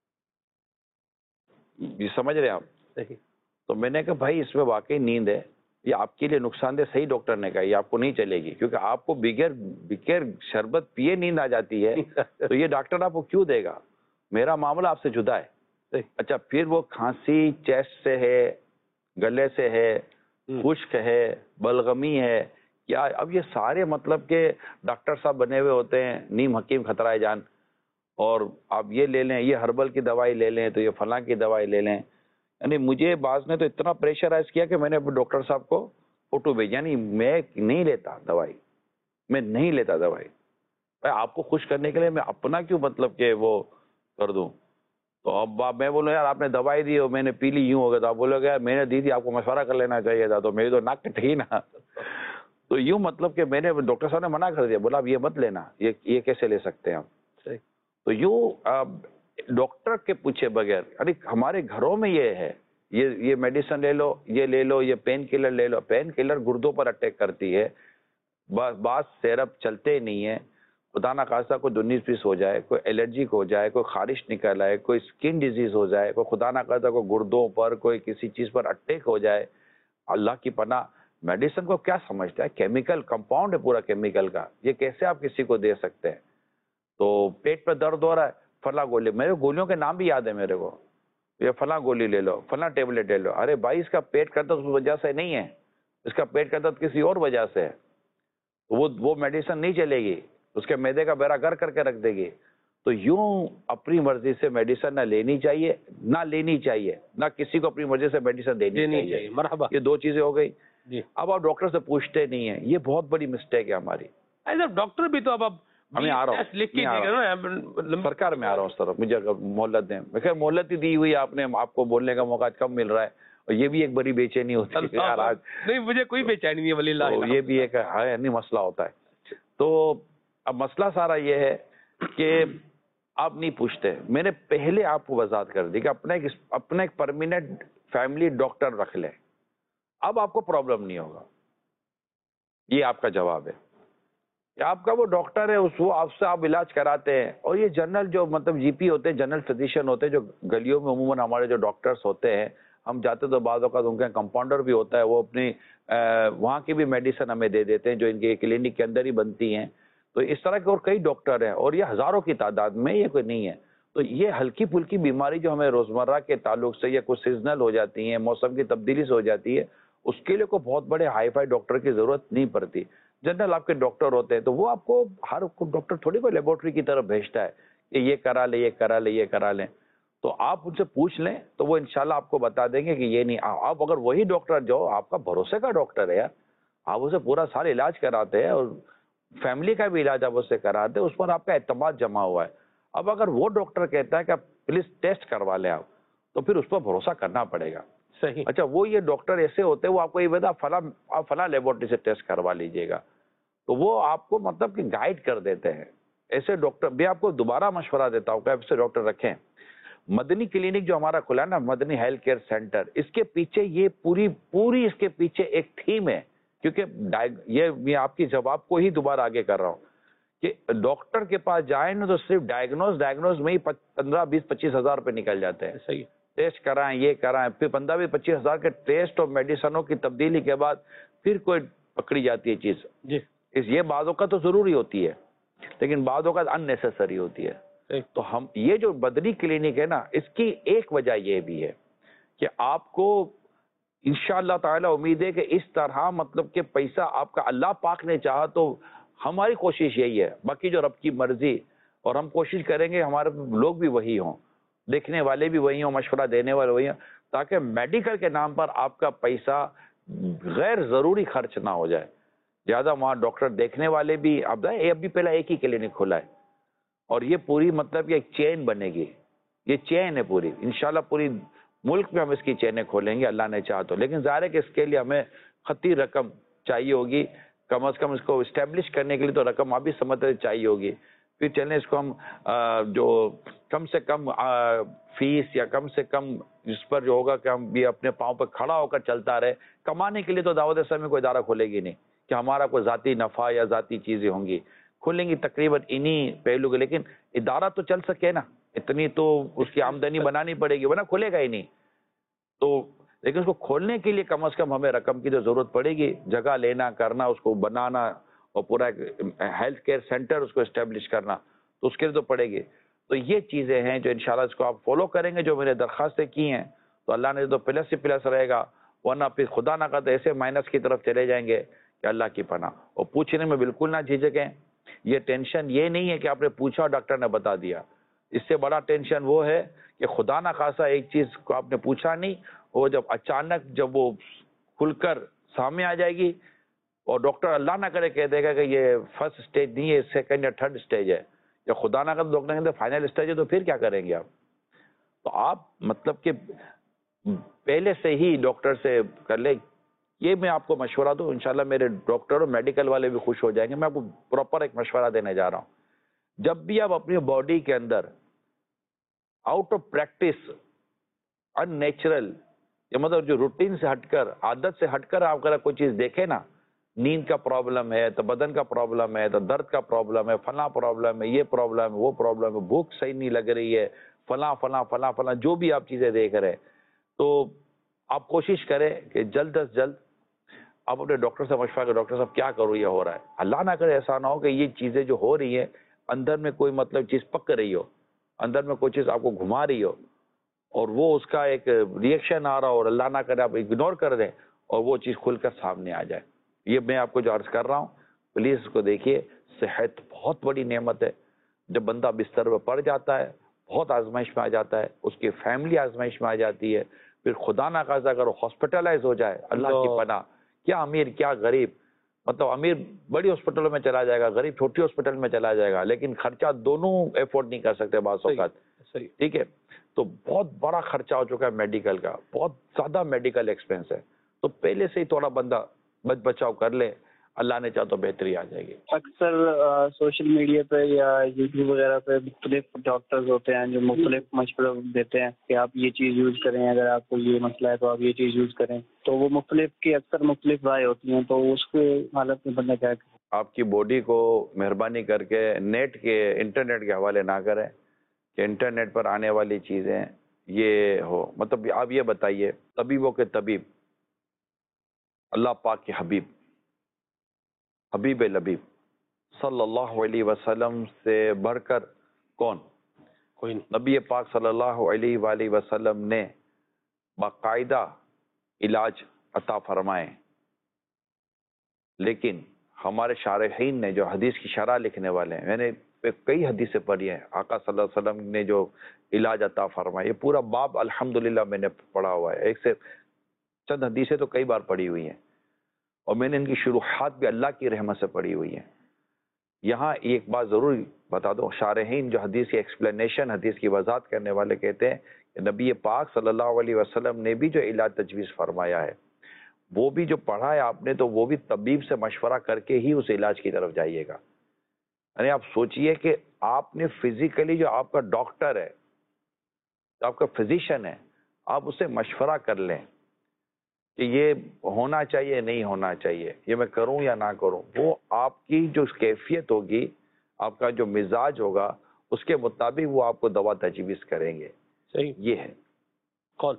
یہ سمجھ رہے ہیں آپ؟ تو میں نے کہا بھائی اس میں واقعی نیند ہے، یہ آپ کے لیے نقصان دہ، صحیح ڈاکٹر نے کہا یہ آپ کو نہیں چلے گی، کیونکہ آپ کو بغیر بغیر شربت پیے نیند آ جاتی ہے تو یہ ڈاکٹر آپ کو کیوں دے گا، میرا معاملہ آپ سے جدا ہے۔ اچھا پھر وہ کھانسی چیسٹ سے ہے، گلے سے ہے، خشک ہے، بلغمی ہے، کیا اب یہ سارے مطلب کہ ڈاکٹر صاحب بنے ہوئے ہوتے ہیں، نیم حکیم خطرہ جان، اور آپ یہ لے لیں، یہ ہربل کی دوائی لے لیں تو یہ فلاں کی دوائی لے لیں، یعنی مجھے بعض نے تو اتنا پریشرائز کیا کہ میں نے اپنے ڈاکٹر صاحب کو فوٹو بھیجا، یعنی میں نہیں لیتا دوائی، میں نہیں لیتا دوائی، آپ کو خوش کرنے کے لیے میں اپنا کیوں مطلب کہ وہ کر دوں۔ تو اب میں بولوں یار آپ نے دوائی دی اور میں نے پی لی یوں ہو گیا، تو آپ بولو گے یار میں نے دی تھی آپ کو مشورہ کر لینا چاہیے تھا، تو میری تو ناک کٹی نا، تو یوں مطلب کہ میں نے ڈاکٹر صاحب نے منع کر دیا، بولا اب یہ مت لینا، یہ یہ کیسے لے سکتے ہیں ہم، تو یوں ڈاکٹر کے پوچھے بغیر، ارے ہمارے گھروں میں یہ ہے، یہ یہ میڈیسن لے لو، یہ لے لو، یہ پین کلر لے لو، پین کلر گردوں پر اٹیک کرتی ہے، بعض سیرپ چلتے نہیں ہیں، خدا نہ خواستہ کوئی انیس بیس ہو جائے، کوئی الرجک ہو جائے، کوئی خارش نکل آئے، کوئی اسکن ڈیزیز ہو جائے، کوئی خدا نہ خواستہ کوئی گردوں پر کوئی کسی چیز پر اٹیک ہو جائے، اللہ کی پناہ، میڈیسن کو کیا سمجھتا ہے، کیمیکل کمپاؤنڈ ہے پورا کیمیکل کا، یہ کیسے آپ کسی کو دے سکتے ہیں۔ تو پیٹ پہ درد ہو رہا ہے، فلاں گولی، میرے گولیوں کے نام بھی یاد ہے میرے کو، یہ فلاں گولی لے لو، فلاں ٹیبلٹ لے لو، ارے بھائی اس کا پیٹ کرتا اس وجہ سے نہیں ہے، اس کا پیٹ کا درد کسی اور وجہ سے ہے، وہ وہ میڈیسن نہیں چلے گی، اس کے معدے کا بیڑا گر کر کے رکھ دے گی. تو یوں اپنی مرضی سے میڈیسن نہ لینی چاہیے نہ لینی چاہیے، نہ کسی کو اپنی مرضی سے میڈیسن دینی چاہیے. مرحبا. یہ دو چیزیں ہو گئی. جی اب آپ ڈاکٹر سے پوچھتے نہیں ہیں، یہ بہت بڑی مسٹیک ہے ہماری. ڈاکٹر بھی تو اب اب ہمیں آ رہا ہوں سرکار میں آ رہا ہوں اس طرف، مجھے اگر مہلت دیں. خیر مہلت ہی دی ہوئی آپ نے، آپ کو بولنے کا موقع کم مل رہا ہے، اور یہ بھی ایک بڑی بے چینی ہوتی ہے یار آج. نہیں مجھے کوئی بے چینی نہیں ہے ولی اللہ. یہ بھی ایک ہے نہیں مسئلہ ہوتا ہے. تو اب مسئلہ سارا یہ ہے کہ آپ نہیں پوچھتے. میں نے پہلے آپ کو وضاحت کر دی کہ اپنا ایک اپنا ایک پرماننٹ فیملی ڈاکٹر رکھ لیں، اب آپ کو پرابلم نہیں ہوگا. یہ آپ کا جواب ہے کہ آپ کا وہ ڈاکٹر ہے، اس وہ آپ سے آپ علاج کراتے ہیں. اور یہ جنرل جو مطلب جی پی ہوتے ہیں، جنرل فزیشین ہوتے ہیں، جو گلیوں میں عموماً ہمارے جو ڈاکٹرز ہوتے ہیں، ہم جاتے تو بعض اوقات ان کے کمپاؤنڈر بھی ہوتا ہے، وہ اپنی وہاں کی بھی میڈیسن ہمیں دے دیتے ہیں جو ان کے کلینک کے اندر ہی بنتی ہیں. تو اس طرح کے اور کئی ڈاکٹر ہیں، اور یہ ہزاروں کی تعداد میں، یہ کوئی نہیں ہے. تو یہ ہلکی پھلکی بیماری جو ہمیں روزمرہ کے تعلق سے یا کوئی سیزنل ہو جاتی ہیں، موسم کی تبدیلی سے ہو جاتی ہے، اس کے لیے کوئی بہت بڑے ہائی فائی ڈاکٹر کی ضرورت نہیں پڑتی. جنرل آپ کے ڈاکٹر ہوتے ہیں، تو وہ آپ کو ہر ڈاکٹر تھوڑی کوئی لیبورٹری کی طرف بھیجتا ہے کہ یہ کرا لیں یہ کرا لیں یہ کرا لیں. تو آپ ان سے پوچھ لیں تو وہ انشاءاللہ آپ کو بتا دیں گے کہ یہ نہیں. آپ اگر وہی ڈاکٹر جو آپ کا بھروسے کا ڈاکٹر ہے یار، آپ اسے پورا سال علاج کراتے ہیں اور فیملی کا بھی علاج آپ اس سے کراتے ہیں، اس پر آپ کا اعتماد جمع ہوا ہے. اب اگر وہ ڈاکٹر کہتا ہے کہ آپ پلیز ٹیسٹ کروا لیں آپ، تو پھر اس پر بھروسہ کرنا پڑے گا. صحیح. اچھا وہ یہ ڈاکٹر ایسے ہوتے ہیں، وہ آپ کو یہ بتا فلاں آپ فلاں لیبورٹری سے ٹیسٹ کروا لیجئے گا، تو وہ آپ کو مطلب کہ گائیڈ کر دیتے ہیں. ایسے ڈاکٹر بھی آپ کو دوبارہ مشورہ دیتا ہوں کہ ایسے ڈاکٹر رکھیں. مدنی کلینک جو ہمارا کھلا ہے نا، مدنی ہیلتھ کیئر سینٹر، اس کے پیچھے یہ پوری پوری اس کے پیچھے ایک تھیم ہے. کیونکہ یہ میں آپ کی جواب کو ہی دوبارہ آگے کر رہا ہوں کہ ڈاکٹر کے پاس جائیں نا تو صرف ڈائگنوز ڈائگنوز میں ہی پندرہ بیس پچیس ہزار روپے نکل جاتے ہیں. صحیح. ٹیسٹ کرائیں یہ کرائیں، پھر پندرہ بیس پچیس ہزار کے ٹیسٹ اور میڈیسنوں کی تبدیلی کے بعد پھر کوئی پکڑی جاتی ہے چیز. جی. اس یہ بعض اوقات تو ضروری ہوتی ہے، لیکن بعض اوقات ان نیسیسری ہوتی ہے. تو ہم یہ جو مدنی کلینک ہے نا، اس کی ایک وجہ یہ بھی ہے کہ آپ کو انشاءاللہ تعالی امید ہے کہ اس طرح مطلب کہ پیسہ آپ کا اللہ پاک نے چاہا تو ہماری کوشش یہی ہے، باقی جو رب کی مرضی، اور ہم کوشش کریں گے ہمارے لوگ بھی وہی ہوں، دیکھنے والے بھی وہی ہوں، مشورہ دینے والے وہی ہوں، تاکہ میڈیکل کے نام پر آپ کا پیسہ غیر ضروری خرچ نہ ہو جائے. زیادہ وہاں ڈاکٹر دیکھنے والے بھی اب بھی پہلا ایک ہی کلینک کھلا ہے، اور یہ پوری مطلب کہ ایک چین بنے گی. یہ چین ہے پوری، انشاءاللہ پوری ملک میں ہم اس کی چینیں کھولیں گے اللہ نے چاہا تو. لیکن ظاہر ہے کہ اس کے لیے ہمیں خطی رقم چاہیے ہوگی، کم از کم اس کو اسٹیبلش کرنے کے لیے تو رقم آپ بھی سمجھتے چاہیے ہوگی. پھر چلیں اس کو ہم جو کم سے کم فیس یا کم سے کم اس پر جو ہوگا کہ ہم بھی اپنے پاؤں پر کھڑا ہو کر چلتا رہے. کمانے کے لیے تو دعوت اسلامی میں کوئی ادارہ کھولے گی نہیں کہ ہمارا کوئی ذاتی نفع یا ذاتی چیزیں ہوں گی، کھولیں گی تقریباً انہی پہلو کے. لیکن ادارہ تو چل سکے نا، اتنی تو اس کی آمدنی بنانی پڑے گی، ورنہ کھلے گا ہی نہیں. تو لیکن اس کو کھولنے کے لیے کم از کم ہمیں رقم کی تو ضرورت پڑے گی، جگہ لینا کرنا، اس کو بنانا، اور پورا ہیلتھ کیئر سینٹر اس کو اسٹیبلش کرنا، تو اس کے لیے تو پڑے گی. تو یہ چیزیں ہیں جو انشاءاللہ اس کو آپ فالو کریں گے، جو میں نے درخواستیں کی ہیں، تو اللہ نے تو پلس سے پلس رہے گا، ورنہ پھر خدا نہ کرے ایسے مائنس کی طرف چلے جائیں گے کہ اللہ کی پناہ. اور پوچھنے میں بالکل نہ جھجکیں. یہ ٹینشن یہ نہیں ہے کہ آپ نے پوچھا اور ڈاکٹر نے بتا دیا. اس سے بڑا ٹینشن وہ ہے کہ خدا نہ خاصا ایک چیز کو آپ نے پوچھا نہیں، اور جب اچانک جب وہ کھل کر سامنے آ جائے گی، اور ڈاکٹر اللہ نہ کرے کہہ دے گا کہ یہ فرسٹ اسٹیج نہیں ہے، سیکنڈ یا تھرڈ اسٹیج ہے، یا خدا نہ کرے ڈاکٹر کہتے فائنل اسٹیج ہے، تو پھر کیا کریں گے آپ؟ تو آپ مطلب کہ پہلے سے ہی ڈاکٹر سے کر لیں. یہ میں آپ کو مشورہ دوں، انشاءاللہ میرے ڈاکٹر اور میڈیکل والے بھی خوش ہو جائیں گے. میں آپ کو پراپر ایک مشورہ دینے جا رہا ہوں. جب بھی آپ اپنی باڈی کے اندر out of practice unnatural, یہ مطلب جو روٹین سے ہٹ کر، عادت سے ہٹ کر آپ اگر کوئی چیز دیکھیں نا، نیند کا پرابلم ہے تو بدن کا پرابلم ہے تو درد کا پرابلم ہے، فلاں پرابلم ہے، یہ پرابلم ہے، وہ پرابلم ہے، بھوک صحیح نہیں لگ رہی ہے، فلاں فلاں فلاں فلاں جو بھی آپ چیزیں دیکھ رہے ہیں، تو آپ کوشش کریں کہ جلد از جلد آپ اپنے ڈاکٹر سے مشورہ کریں، ڈاکٹر صاحب کیا کروں، یہ ہو رہا ہے. اللہ نہ کرے ایسا نہ ہو کہ یہ چیزیں جو ہو رہی ہیں اندر میں کوئی مطلب چیز پک رہی ہو، اندر میں کوئی چیز آپ کو گھما رہی ہو، اور وہ اس کا ایک ریئیکشن آ رہا ہو، اور اللہ نہ کرے آپ اگنور کر دیں، اور وہ چیز کھل کر سامنے آ جائے. یہ میں آپ کو جو عرض کر رہا ہوں پلیز اس کو دیکھیے. صحت بہت بڑی نعمت ہے. جب بندہ بستر پہ پڑ جاتا ہے بہت آزمائش میں آ جاتا ہے, اس کی فیملی آزمائش میں آ جاتی ہے, پھر خدا نہ خواستہ اگر وہ ہاسپٹلائز ہو جائے, اللہ کی پناہ, کیا امیر کیا غریب, مطلب امیر بڑی ہاسپٹلوں میں چلا جائے گا, غریب چھوٹی ہاسپٹل میں چلا جائے گا, لیکن خرچہ دونوں افورڈ نہیں کر سکتے بعض اوقات. ٹھیک ہے, تو بہت بڑا خرچہ ہو چکا ہے میڈیکل کا, بہت زیادہ میڈیکل ایکسپینس ہے. تو پہلے سے ہی تھوڑا بندہ بچ بچاؤ کر لے, اللہ نے چاہ تو بہتری آ جائے گی. اکثر سوشل میڈیا پہ یا یوٹیوب وغیرہ پہ مختلف ڈاکٹرز ہوتے ہیں جو مختلف مشورہ دیتے ہیں کہ آپ یہ چیز یوز کریں, اگر آپ کو یہ مسئلہ ہے تو آپ یہ چیز یوز کریں, تو وہ مختلف کی اکثر مختلف رائے ہوتی ہیں, تو اس کے حالت میں بندہ کیا کرے؟ آپ کی باڈی کو مہربانی کر کے نیٹ کے انٹرنیٹ کے حوالے نہ کریں کہ انٹرنیٹ پر آنے والی چیزیں یہ ہو. مطلب آپ یہ بتائیے, طبیبوں کے طبیب اللہ پاک کے حبیب حبیب لبیب صلی اللہ علیہ وسلم سے بڑھ کر کون؟ کوئی نہیں. نبی پاک صلی اللہ علیہ وآلہ وسلم نے باقاعدہ علاج عطا فرمائے, لیکن ہمارے شارحین نے جو حدیث کی شرح لکھنے والے ہیں, میں نے کئی حدیثیں پڑھی ہیں, آقا صلی اللہ علیہ وسلم نے جو علاج عطا فرمائے, یہ پورا باب الحمدللہ میں نے پڑھا ہوا ہے. ایک سے چند حدیثیں تو کئی بار پڑھی ہوئی ہیں, اور میں نے ان کی شروحات بھی اللہ کی رحمت سے پڑھی ہوئی ہیں. یہاں ایک بات ضرور بتا دو, شارحین جو حدیث کی ایکسپلینیشن, حدیث کی وضاحت کرنے والے کہتے ہیں کہ نبی پاک صلی اللہ علیہ وسلم نے بھی جو علاج تجویز فرمایا ہے, وہ بھی جو پڑھا ہے آپ نے, تو وہ بھی طبیب سے مشورہ کر کے ہی اس علاج کی طرف جائیے گا. یعنی آپ سوچئے کہ آپ نے فزیکلی جو آپ کا ڈاکٹر ہے, جو آپ کا فزیشین ہے, آپ اسے مشورہ کر لیں کہ یہ ہونا چاہیے نہیں ہونا چاہیے, یہ میں کروں یا نہ کروں. وہ آپ کی جو کیفیت ہوگی, آپ کا جو مزاج ہوگا, اس کے مطابق وہ آپ کو دوا تجویز کریں گے. صحیح. یہ ہے. کون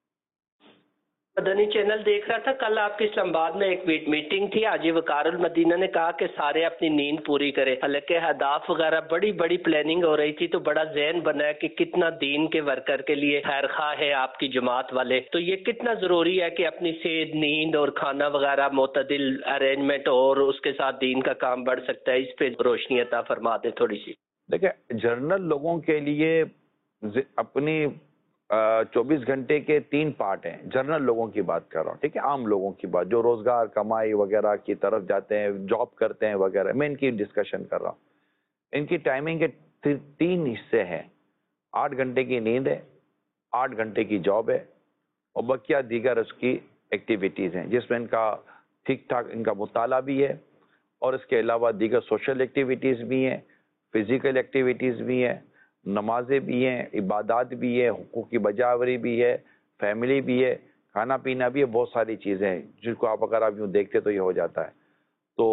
مدنی چینل دیکھ رہا تھا, کل آپ کی اسلام آباد میں ایک میٹنگ تھی, حاجی وقار المدینہ نے کہا کہ سارے اپنی نیند پوری کریں, حالانکہ اہداف وغیرہ بڑی بڑی پلاننگ ہو رہی تھی, تو بڑا ذہن بنا ہے کہ کتنا دین کے ورکر کے لیے خیر خواہ ہے آپ کی جماعت والے, تو یہ کتنا ضروری ہے کہ اپنی صحت, نیند اور کھانا وغیرہ معتدل ارینجمنٹ, اور اس کے ساتھ دین کا کام بڑھ سکتا ہے. اس پہ روشنی عطا فرما دیں تھوڑی سی. دیکھیں, جنرل لوگوں کے لیے اپنی چوبیس گھنٹے کے تین پارٹ ہیں. جنرل لوگوں کی بات کر رہا ہوں, ٹھیک ہے, عام لوگوں کی بات, جو روزگار کمائی وغیرہ کی طرف جاتے ہیں, جاب کرتے ہیں وغیرہ, میں ان کی ڈسکشن کر رہا ہوں. ان کی ٹائمنگ کے تین حصے ہیں. آٹھ گھنٹے کی نیند ہے, آٹھ گھنٹے کی جاب ہے, اور بقیہ دیگر اس کی ایکٹیویٹیز ہیں, جس میں ان کا ٹھیک ٹھاک ان کا مطالعہ بھی ہے, اور اس کے علاوہ دیگر سوشل ایکٹیویٹیز بھی ہیں, فزیکل ایکٹیویٹیز بھی ہیں, نمازیں بھی ہیں, عبادات بھی ہیں, حقوق کی بجاوری بھی ہے, فیملی بھی ہے, کھانا پینا بھی ہے, بہت ساری چیزیں ہیں جن کو آپ اگر آپ یوں دیکھتے تو یہ ہو جاتا ہے. تو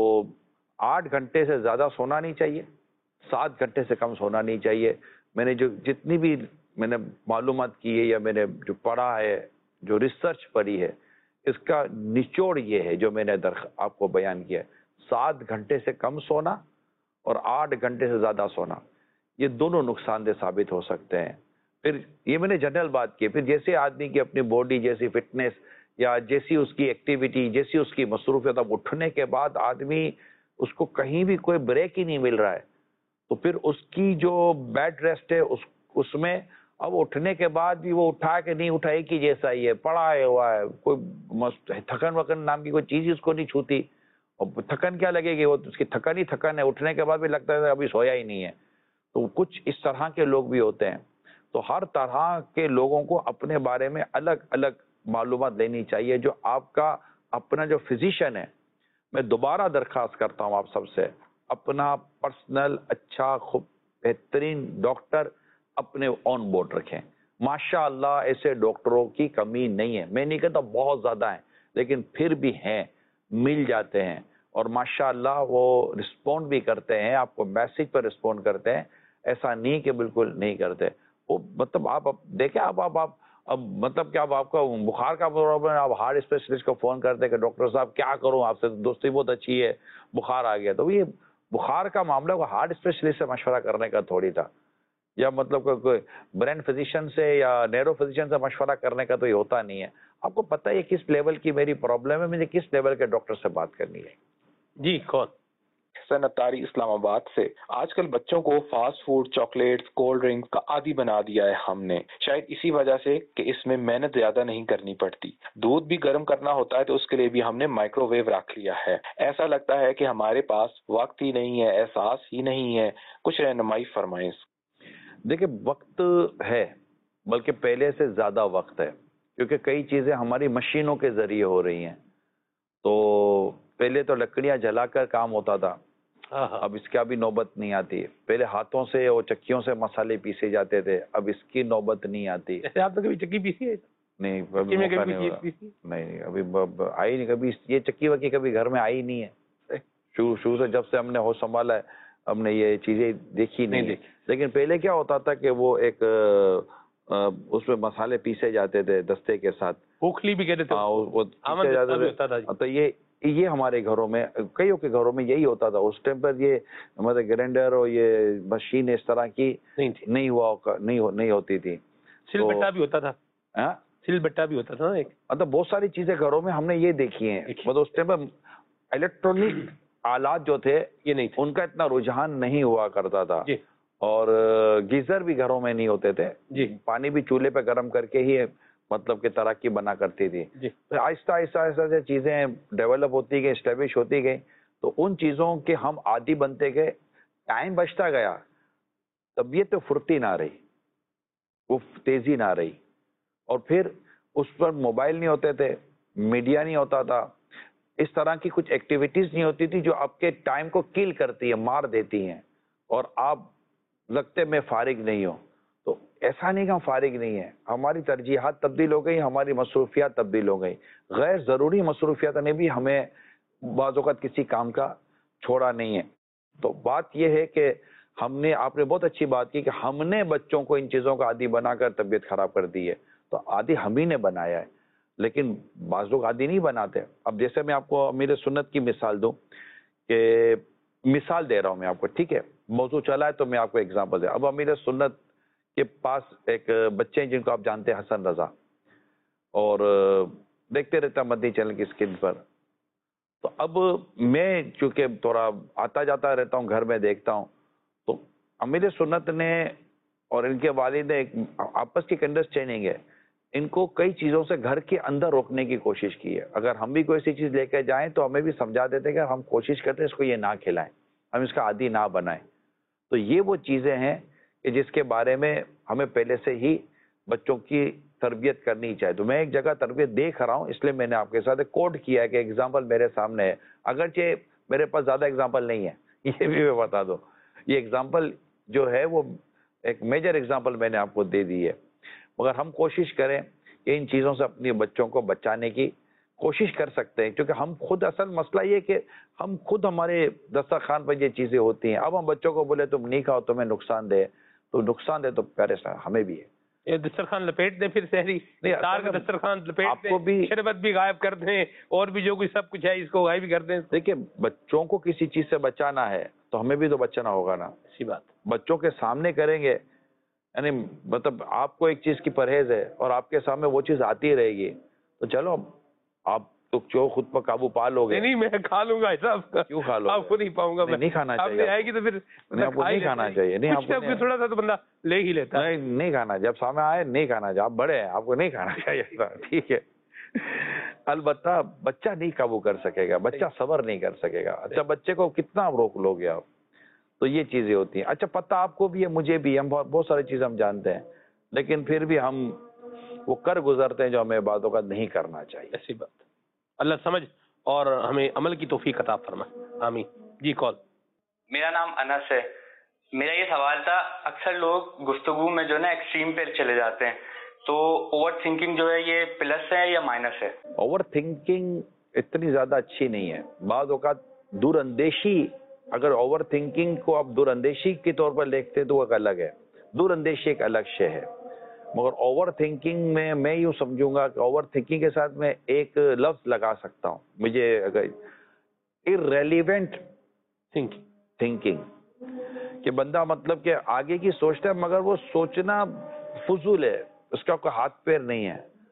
آٹھ گھنٹے سے زیادہ سونا نہیں چاہیے, سات گھنٹے سے کم سونا نہیں چاہیے. میں نے جو جتنی بھی میں نے معلومات کی ہے یا میں نے جو پڑھا ہے, جو ریسرچ پڑھی ہے, اس کا نچوڑ یہ ہے جو میں نے در آپ کو بیان کیا ہے, سات گھنٹے سے کم سونا اور آٹھ گھنٹے سے زیادہ سونا, یہ دونوں نقصان دہ ثابت ہو سکتے ہیں. پھر یہ میں نے جنرل بات کی. پھر جیسے آدمی کی اپنی باڈی جیسی فٹنس یا جیسی اس کی ایکٹیویٹی, جیسی اس کی مصروفیت, اب اٹھنے کے بعد آدمی اس کو کہیں بھی کوئی بریک ہی نہیں مل رہا ہے, تو پھر اس کی جو بیڈ ریسٹ ہے اس اس میں اب اٹھنے کے بعد بھی وہ اٹھا کے نہیں اٹھا ایک ہی جیسا ہی ہے, پڑا ہے ہوا ہے, کوئی تھکن وکن نام کی کوئی چیز ہی اس کو نہیں چھوتی. اور تھکن کیا لگے گی, وہ اس کی تھکن ہی تھکن ہے, اٹھنے کے بعد بھی لگتا ہے ابھی سویا ہی نہیں ہے. تو کچھ اس طرح کے لوگ بھی ہوتے ہیں. تو ہر طرح کے لوگوں کو اپنے بارے میں الگ الگ معلومات لینی چاہیے. جو آپ کا اپنا جو فزیشین ہے, میں دوبارہ درخواست کرتا ہوں آپ سب سے, اپنا پرسنل اچھا خوب بہترین ڈاکٹر اپنے آن بورڈ رکھیں. ماشاء اللہ ایسے ڈاکٹروں کی کمی نہیں ہے, میں نہیں کہتا بہت زیادہ ہیں, لیکن پھر بھی ہیں, مل جاتے ہیں, اور ماشاء اللہ وہ رسپونڈ بھی کرتے ہیں, آپ کو میسج پر رسپونڈ کرتے ہیں. ایسا نہیں کہ بالکل نہیں کرتے. وہ مطلب آپ دیکھیں, آپ آپ آپ اب مطلب کہ اب آپ کا بخار کا پرابلم ہے, آپ ہارٹ اسپیشلسٹ کو فون کرتے ہیں کہ ڈاکٹر صاحب کیا کروں, آپ سے دوستی بہت اچھی ہے, بخار آ گیا. تو یہ بخار کا معاملہ کو ہارٹ اسپیشلسٹ سے مشورہ کرنے کا تھوڑی تھا, یا مطلب کوئی برین فزیشین سے یا نیرو فزیشین سے مشورہ کرنے کا تو یہ ہوتا نہیں ہے. آپ کو پتہ ہے کس لیول کی میری پرابلم ہے, مجھے کس لیول کے ڈاکٹر سے بات کرنی ہے. جی کون؟ حسن اتاری اسلام آباد سے. آج کل بچوں کو fast food, chocolates, cold drinks کا عادی بنا دیا ہے ہم نے, شاید اسی وجہ سے کہ اس میں محنت زیادہ نہیں کرنی پڑتی. دودھ بھی گرم کرنا ہوتا ہے تو اس کے لیے بھی ہم نے مائکرو ویو رکھ لیا ہے. ایسا لگتا ہے کہ ہمارے پاس وقت ہی نہیں ہے, احساس ہی نہیں ہے. کچھ رہنمائی فرمائیں. دیکھیں وقت ہے, بلکہ پہلے سے زیادہ وقت ہے, کیونکہ کئی چیزیں ہماری مشینوں کے ذریعے ہو رہی ہیں. تو پہلے تو لکڑیاں جلا کر کام ہوتا تھا, اب اس کا بھی نوبت نہیں آتی. پہلے ہاتھوں سے اور چکیوں سے مسالے پیسے جاتے تھے, اب اس کی نوبت نہیں آتی. آپ نے کبھی چکی پیسی ہے؟ نہیں, ابھی موقع نہیں ہوا. نہیں, ابھی آئی نہیں کبھی, یہ چکی وکی کبھی گھر میں آئی نہیں ہے. شروع شروع سے جب سے ہم نے ہوش سنبھالا ہے ہم نے یہ چیزیں دیکھی نہیں ہے. لیکن پہلے کیا ہوتا تھا کہ وہ ایک اس میں مسالے پیسے جاتے تھے دستے کے ساتھ, کوکھلی بھی کہتے تھے, وہ پیسے جاتے تھے. تو یہ یہ ہمارے گھروں میں, کئیوں کے گھروں میں یہی ہوتا تھا. اس ٹائم پر یہ مطلب گرینڈر اور یہ مشین اس طرح کی نہیں ہوا نہیں ہوتی تھی. سل بٹا بھی ہوتا تھا, سل بٹا بھی ہوتا تھا ایک, مطلب بہت ساری چیزیں گھروں میں ہم نے یہ دیکھی ہیں. مطلب اس ٹائم پر الیکٹرانک آلات جو تھے یہ نہیں, ان کا اتنا رجحان نہیں ہوا کرتا تھا. اور گیزر بھی گھروں میں نہیں ہوتے تھے. پانی بھی چولہے پہ گرم کر کے ہی مطلب کہ تراکی بنا کرتی تھی. آہستہ آہستہ آہستہ چیزیں ڈیولپ ہوتی گئی, اسٹیبلش ہوتی گئی, تو ان چیزوں کے ہم عادی بنتے گئے. ٹائم بچتا گیا, طبیعت پھرتی نہ رہی, وہ تیزی نہ رہی. اور پھر اس پر موبائل نہیں ہوتے تھے, میڈیا نہیں ہوتا تھا, اس طرح کی کچھ ایکٹیویٹیز نہیں ہوتی تھی جو آپ کے ٹائم کو کل کرتی ہے, مار دیتی ہیں, اور آپ لگتے میں فارغ نہیں ہو. تو ایسا نہیں کہ ہم فارغ نہیں ہیں, ہماری ترجیحات تبدیل ہو گئی, ہماری مصروفیات تبدیل ہو گئی. غیر ضروری مصروفیات نے بھی ہمیں بعض اوقات کسی کام کا چھوڑا نہیں ہے. تو بات یہ ہے کہ ہم نے, آپ نے بہت اچھی بات کی کہ ہم نے بچوں کو ان چیزوں کا عادی بنا کر طبیعت خراب کر دی ہے. تو عادی ہم ہی نے بنایا ہے, لیکن بعض لوگ عادی نہیں بناتے. اب جیسے میں آپ کو امیر سنت کی مثال دوں, کہ مثال دے رہا ہوں میں آپ کو, ٹھیک ہے, موضوع چلا ہے تو میں آپ کو ایگزامپل دے. اب امیر سنت کے پاس ایک بچے ہیں جن کو آپ جانتے ہیں, حسن رضا, اور دیکھتے رہتا مدنی چینل کی اسکرین پر. تو اب میں چونکہ تھوڑا آتا جاتا رہتا ہوں, گھر میں دیکھتا ہوں, تو امیر سنت نے اور ان کے والد نے ایک آپس کی انڈرسٹینڈنگ ہے, ان کو کئی چیزوں سے گھر کے اندر روکنے کی کوشش کی ہے. اگر ہم بھی کوئی سی چیز لے کے جائیں تو ہمیں بھی سمجھا دیتے کہ ہم کوشش کرتے ہیں اس کو یہ نہ کھلائیں, ہم اس کا عادی نہ بنائیں. تو یہ وہ چیزیں ہیں کہ جس کے بارے میں ہمیں پہلے سے ہی بچوں کی تربیت کرنی چاہیے. تو میں ایک جگہ تربیت دیکھ رہا ہوں, اس لیے میں نے آپ کے ساتھ ایک کوٹ کیا ہے کہ ایگزامپل میرے سامنے ہے. اگرچہ میرے پاس زیادہ ایگزامپل نہیں ہے, یہ بھی میں بتا دوں. یہ ایگزامپل جو ہے وہ ایک میجر ایگزامپل میں نے آپ کو دے دی ہے, مگر ہم کوشش کریں کہ ان چیزوں سے اپنے بچوں کو بچانے کی کوشش کر سکتے ہیں. کیونکہ ہم خود, اصل مسئلہ یہ کہ ہم خود, ہمارے دسترخوان پر یہ چیزیں ہوتی ہیں. اب ہم بچوں کو بولے تم نہیں کھاؤ, تمہیں نقصان دے, تو نقصان دے تو پیارے ہمیں بھی ہے. یہ دسترخوان لپیٹ دیں, پھر سحری افطار کا دسترخوان لپیٹ دیں, شربت بھی غائب کر دیں, اور بھی جو کچھ سب کچھ ہے اس کو غائب کر دیں. دیکھیں بچوں کو کسی چیز سے بچانا ہے تو ہمیں بھی تو بچانا ہوگا نا. اسی بات, بچوں کے سامنے کریں گے, یعنی مطلب آپ کو ایک چیز کی پرہیز ہے اور آپ کے سامنے وہ چیز آتی رہے گی, تو چلو آپ تو جو خود پر قابو پا لو گے. نہیں, میں کھا لوں گا صاحب. کیوں کھا لو؟ آپ کو نہیں پاؤں گا. نہیں کھانا چاہیے, آئے گی تو پھر آپ کو نہیں کھانا چاہیے. نہیں, آپ کو تھوڑا سا تو بندہ لے ہی لیتا ہے. نہیں نہیں کھانا, جب سامنے آئے نہیں کھانا چاہیے. آپ بڑے ہیں, آپ کو نہیں کھانا چاہیے, ٹھیک ہے. البتہ بچہ نہیں قابو کر سکے گا, بچہ صبر نہیں کر سکے گا. اچھا بچے کو کتنا روک لو گے آپ, تو یہ چیزیں ہوتی ہیں. اچھا پتہ آپ کو بھی ہے, مجھے بھی, ہم بہت ساری چیزیں ہم جانتے ہیں, لیکن پھر بھی ہم وہ کر گزرتے ہیں جو ہمیں باتوں کا نہیں کرنا چاہیے. ایسی بات, اللہ سمجھ اور ہمیں عمل کی توفیق عطا فرمائے, آمین. جی کال. میرا نام انس ہے. میرا یہ سوال تھا, اکثر لوگ گفتگو میں جو ہے نا ایکسٹریم پہ چلے جاتے ہیں, تو اوور تھنکنگ جو ہے یہ پلس ہے یا مائنس ہے؟ اوور تھنکنگ اتنی زیادہ اچھی نہیں ہے. بعض اوقات دور اندیشی, اگر اوور تھنکنگ کو آپ دور اندیشی کے طور پر دیکھتے تو وہ ایک الگ ہے. دور اندیشی ایک الگ شے ہے, مگر اوور تھنکنگ میں میں یوں سمجھوں گا کہ اوور تھنکنگ کے ساتھ میں ایک لفظ لگا سکتا ہوں, مجھے اگر irrelevant thinking, کہ بندہ مطلب کہ آگے کی سوچتا ہے مگر وہ سوچنا فضول ہے, اس کا کوئی ہاتھ پیر نہیں ہے.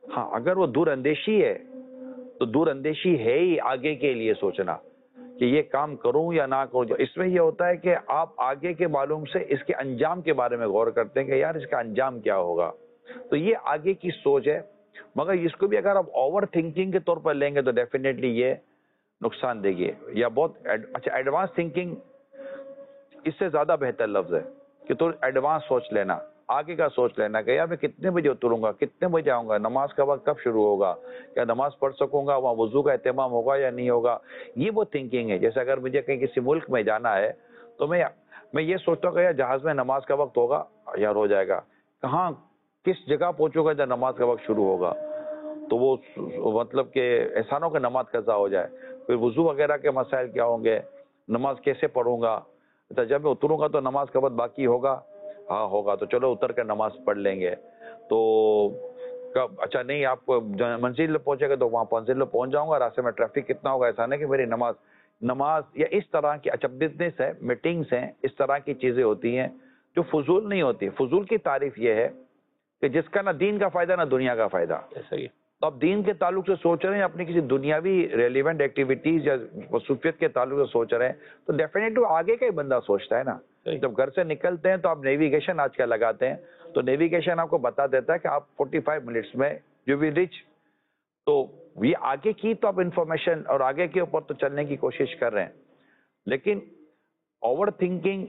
ہاں اگر وہ دور اندیشی ہے تو دور اندیشی ہے ہی آگے کے لیے سوچنا کہ یہ کام کروں یا نہ کروں. اس میں یہ ہوتا ہے کہ آپ آگے کے معلوم سے اس کے انجام کے بارے میں غور کرتے ہیں کہ یار اس کا انجام کیا ہوگا. تو یہ آگے کی سوچ ہے. مگر اس کو بھی اگر آپ اوور تھنکنگ کے طور پر لیں گے تو ڈیفینیٹلی یہ نقصان دے گی. یا بہت اچھا ایڈوانس تھنکنگ اس سے زیادہ بہتر لفظ ہے کہ تو ایڈوانس سوچ لینا, آگے کا سوچ لینا کہ یار میں کتنے بجے اتروں گا, کتنے بجے آؤں گا, نماز کا وقت کب شروع ہوگا, کیا نماز پڑھ سکوں گا, وہاں وضو کا اہتمام ہوگا یا نہیں ہوگا. یہ وہ تھنکنگ ہے. جیسے اگر مجھے کہیں کسی ملک میں جانا ہے تو میں میں یہ سوچتا ہوں کہ یار جہاز میں نماز کا وقت ہوگا, یار ہو جائے گا, کہاں کس جگہ پہنچوں گا جب نماز کا وقت شروع ہوگا, تو وہ مطلب کہ احسانوں کی نماز قضا ہو جائے. پھر وضو وغیرہ کے مسائل کیا ہوں گے, نماز کیسے پڑھوں گا, جب میں اتروں گا تو نماز کا وقت باقی ہوگا, ہاں ہوگا تو چلو اتر کر نماز پڑھ لیں گے. تو کب اچھا نہیں آپ کو منزل پہنچے گا تو وہاں منزل پہنچ جاؤں گا, راستے میں ٹریفک کتنا ہوگا, ایسا نہیں کہ میری نماز نماز یا اس طرح کی اچھا بزنس ہے, میٹنگز ہیں, اس طرح کی چیزیں ہوتی ہیں جو فضول نہیں ہوتی. فضول کی تعریف یہ ہے کہ جس کا نہ دین کا فائدہ نہ دنیا کا فائدہ. صحیح. تو آپ دین کے تعلق سے سوچ رہے ہیں, اپنی کسی دنیاوی ریلیونٹ ایکٹیویٹیز یا مصروفیت کے تعلق سے سوچ رہے ہیں, تو ڈیفینیٹلی آگے کا ہی بندہ سوچتا ہے نا. جب گھر سے نکلتے ہیں تو آپ نیویگیشن آج کل لگاتے ہیں, تو نیویگیشن آپ کو بتا دیتا ہے کہ آپ فورٹی فائیو منٹس میں یو ول ریچ. تو یہ آگے کی تو آپ انفارمیشن اور آگے کے اوپر تو چلنے کی کوشش کر رہے ہیں, لیکن اوور تھنکنگ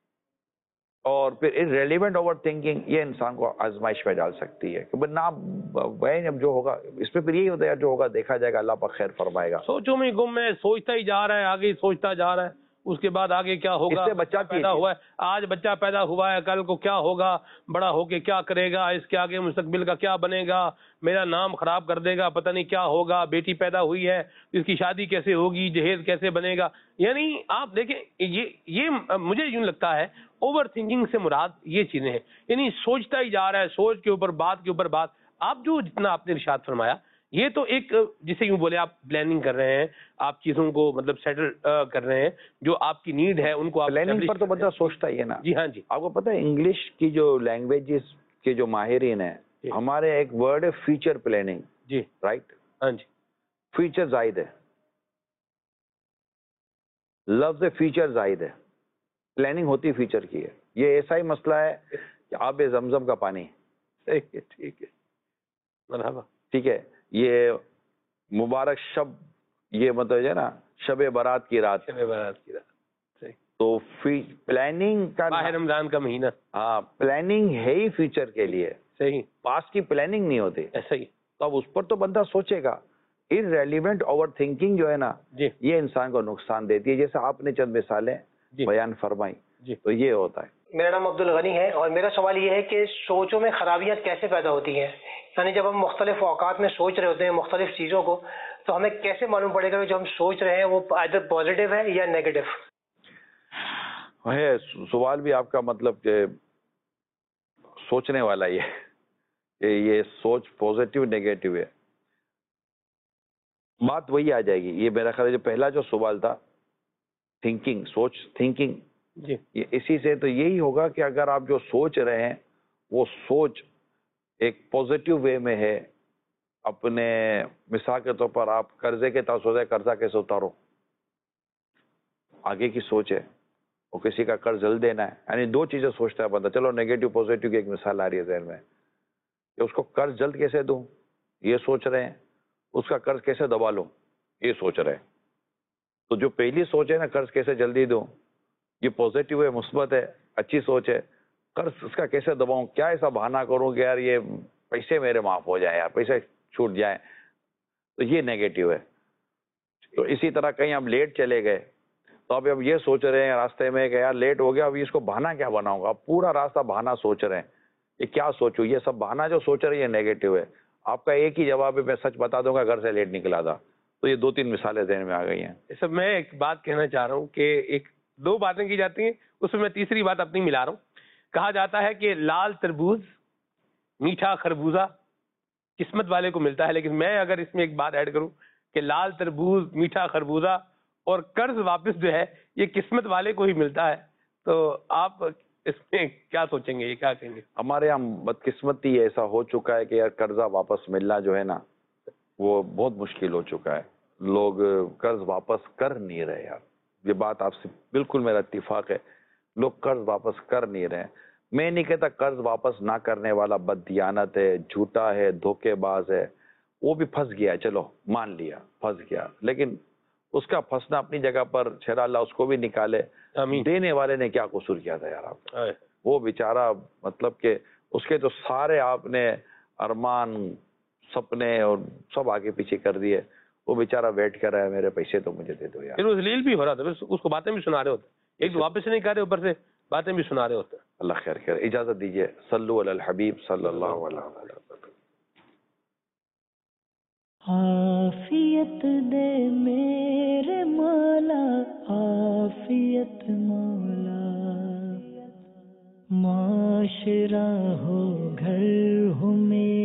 اور پھر ریلیونٹ اوور تھنکنگ یہ انسان کو آزمائش میں ڈال سکتی ہے کہ نہ اب جو ہوگا اس پہ پھر یہی ہوتا ہے, جو ہوگا دیکھا جائے گا, اللہ پاک خیر فرمائے گا. سوچوں میں گم ہے, سوچتا ہی جا رہا ہے, آگے سوچتا جا رہا ہے, اس کے بعد آگے کیا ہوگا, اس سے بچہ پیدا ہوا ہے, آج بچہ پیدا ہوا ہے, کل کو کیا ہوگا, بڑا ہو کے کیا کرے گا, اس کے آگے مستقبل کا کیا بنے گا, میرا نام خراب کر دے گا, پتہ نہیں کیا ہوگا, بیٹی پیدا ہوئی ہے, اس کی شادی کیسے ہوگی, جہیز کیسے بنے گا. یعنی آپ دیکھیں یہ یہ مجھے یوں لگتا ہے اوور تھنکنگ سے مراد یہ چیزیں ہیں, یعنی سوچتا ہی جا رہا ہے, سوچ کے اوپر بات کے اوپر بات. آپ جو جتنا آپ نے ارشاد فرمایا یہ تو ایک جسے یوں بولے آپ پلاننگ کر رہے ہیں, آپ چیزوں کو مطلب سیٹل کر رہے ہیں, جو آپ کی نیڈ ہے ان کو آپ پلاننگ پر تو بندہ سوچتا ہی ہے نا. جی ہاں جی. آپ کو پتہ ہے انگلش کی جو لینگویجز کے جو ماہرین ہیں, ہمارے ایک ورڈ ہے فیوچر پلاننگ. جی رائٹ. ہاں جی. فیوچر زائد ہے, لفظ فیوچر زائد ہے, پلاننگ ہوتی فیوچر کی ہے. یہ ایسا ہی مسئلہ ہے کہ آب زمزم کا پانی. ٹھیک ہے ٹھیک ہے مرحبا. ٹھیک ہے, یہ مبارک شب, یہ مطلب ہے نا شب برات کی رات. شب برات کی رات. صحیح. تو پلاننگ کا ماہ رمضان کا مہینہ. ہاں پلاننگ ہے ہی فیوچر کے لیے. صحیح. پاسٹ کی پلاننگ نہیں ہوتی. ایسا ہی. تو اب اس پر تو بندہ سوچے گا. ارریلیونٹ اوور تھنکنگ جو ہے نا جی یہ انسان کو نقصان دیتی ہے. جیسے آپ نے چند مثالیں جی بیان فرمائی. جی تو یہ ہوتا ہے. میرا نام عبد الغنی ہے اور میرا سوال یہ ہے کہ سوچوں میں خرابیاں کیسے پیدا ہوتی ہیں. یعنی جب ہم مختلف اوقات میں سوچ رہے ہوتے ہیں مختلف چیزوں کو, تو ہمیں کیسے معلوم پڑے گا کہ جو ہم سوچ رہے ہیں وہ ادھر پازیٹیو ہے یا نیگیٹو ہے. سوال بھی آپ کا مطلب کہ سوچنے والا یہ کہ یہ سوچ پازیٹیو نیگیٹو ہے. بات وہی آ جائے گی. یہ میرا خیال ہے جو پہلا جو سوال تھا تھنکنگ, سوچ تھنکنگ, جی اسی سے تو یہی ہوگا کہ اگر آپ جو سوچ رہے ہیں وہ سوچ ایک پازیٹیو وے میں ہے. اپنے مثال کے طور پر آپ قرضے کے سوچے قرضہ کیسے اتارو, آگے کی سوچ ہے. وہ کسی کا قرض جلد دینا ہے, یعنی دو چیزیں سوچتا ہے بندہ. چلو نیگیٹو پازیٹیو کی ایک مثال آ رہی ہے ذہن میں کہ اس کو قرض جلد کیسے دوں, یہ سوچ رہے ہیں. اس کا قرض کیسے دبا لوں, یہ سوچ رہے ہیں. تو جو پہلی سوچ ہے نا قرض کیسے جلدی دوں, یہ پازیٹیو ہے, مثبت ہے, اچھی سوچ ہے. قرض اس کا کیسے دباؤں, کیا ایسا بہانہ کروں کہ یار یہ پیسے میرے معاف ہو جائیں, یار پیسے چھوٹ جائیں, تو یہ نیگیٹو ہے. تو اسی طرح کہیں ہم لیٹ چلے گئے تو اب اب یہ سوچ رہے ہیں راستے میں کہ یار لیٹ ہو گیا, اب اس کو بہانہ کیا بناؤں گا. اب پورا راستہ بہانہ سوچ رہے ہیں, یہ کیا سوچوں. یہ سب بہانہ جو سوچ رہے ہیں یہ نیگیٹو ہے. آپ کا ایک ہی جواب ہے میں سچ بتا دوں گا گھر سے لیٹ نکلا تھا. تو یہ دو تین مثالیں ذہن میں آ گئی ہیں. سب میں ایک بات کہنا چاہ رہا ہوں کہ ایک دو باتیں کی جاتی ہیں, اس میں میں تیسری بات اپنی ملا رہا ہوں. کہا جاتا ہے کہ لال تربوز میٹھا خربوزہ قسمت والے کو ملتا ہے, لیکن میں اگر اس میں ایک بات ایڈ کروں کہ لال تربوز میٹھا خربوزہ اور قرض واپس جو ہے یہ قسمت والے کو ہی ملتا ہے. تو آپ اس میں کیا سوچیں گے, یہ کیا کہیں گے؟ ہمارے یہاں بدقسمتی ایسا ہو چکا ہے کہ یار قرضہ واپس ملنا جو ہے نا وہ بہت مشکل ہو چکا ہے. لوگ قرض واپس کر نہیں رہے یار, یہ بات آپ سے بالکل میرا اتفاق ہے, لوگ قرض واپس کر نہیں رہے. میں نہیں کہتا قرض واپس نہ کرنے والا بددیانت ہے, جھوٹا ہے, دھوکے باز ہے, وہ بھی پھنس گیا, چلو مان لیا پھنس گیا, لیکن اس کا پھنسنا اپنی جگہ پر, شرع اللہ اس کو بھی نکالے. دینے والے نے کیا قصور کیا تھا یار آپ, وہ بیچارہ مطلب کہ اس کے تو سارے آپ نے ارمان سپنے اور سب آگے پیچھے کر دیے, وہ بیچارہ ویٹ کر رہا ہے میرے پیسے تو مجھے دے دو یار. پھر وہ ذلیل بھی ہو رہا تھا, اس کو باتیں بھی سنا رہے ہوتے, ایک تو واپس نہیں کر رہے, اوپر سے باتیں بھی سنا رہے ہوتے. اللہ خیر خیر, اجازت دیجیے, صلو علی الحبیب صلی اللہ علیہ وسلم. عافیت دے میرے مولا, عافیت مولا, معاشرہ ہو گھر ہو میرا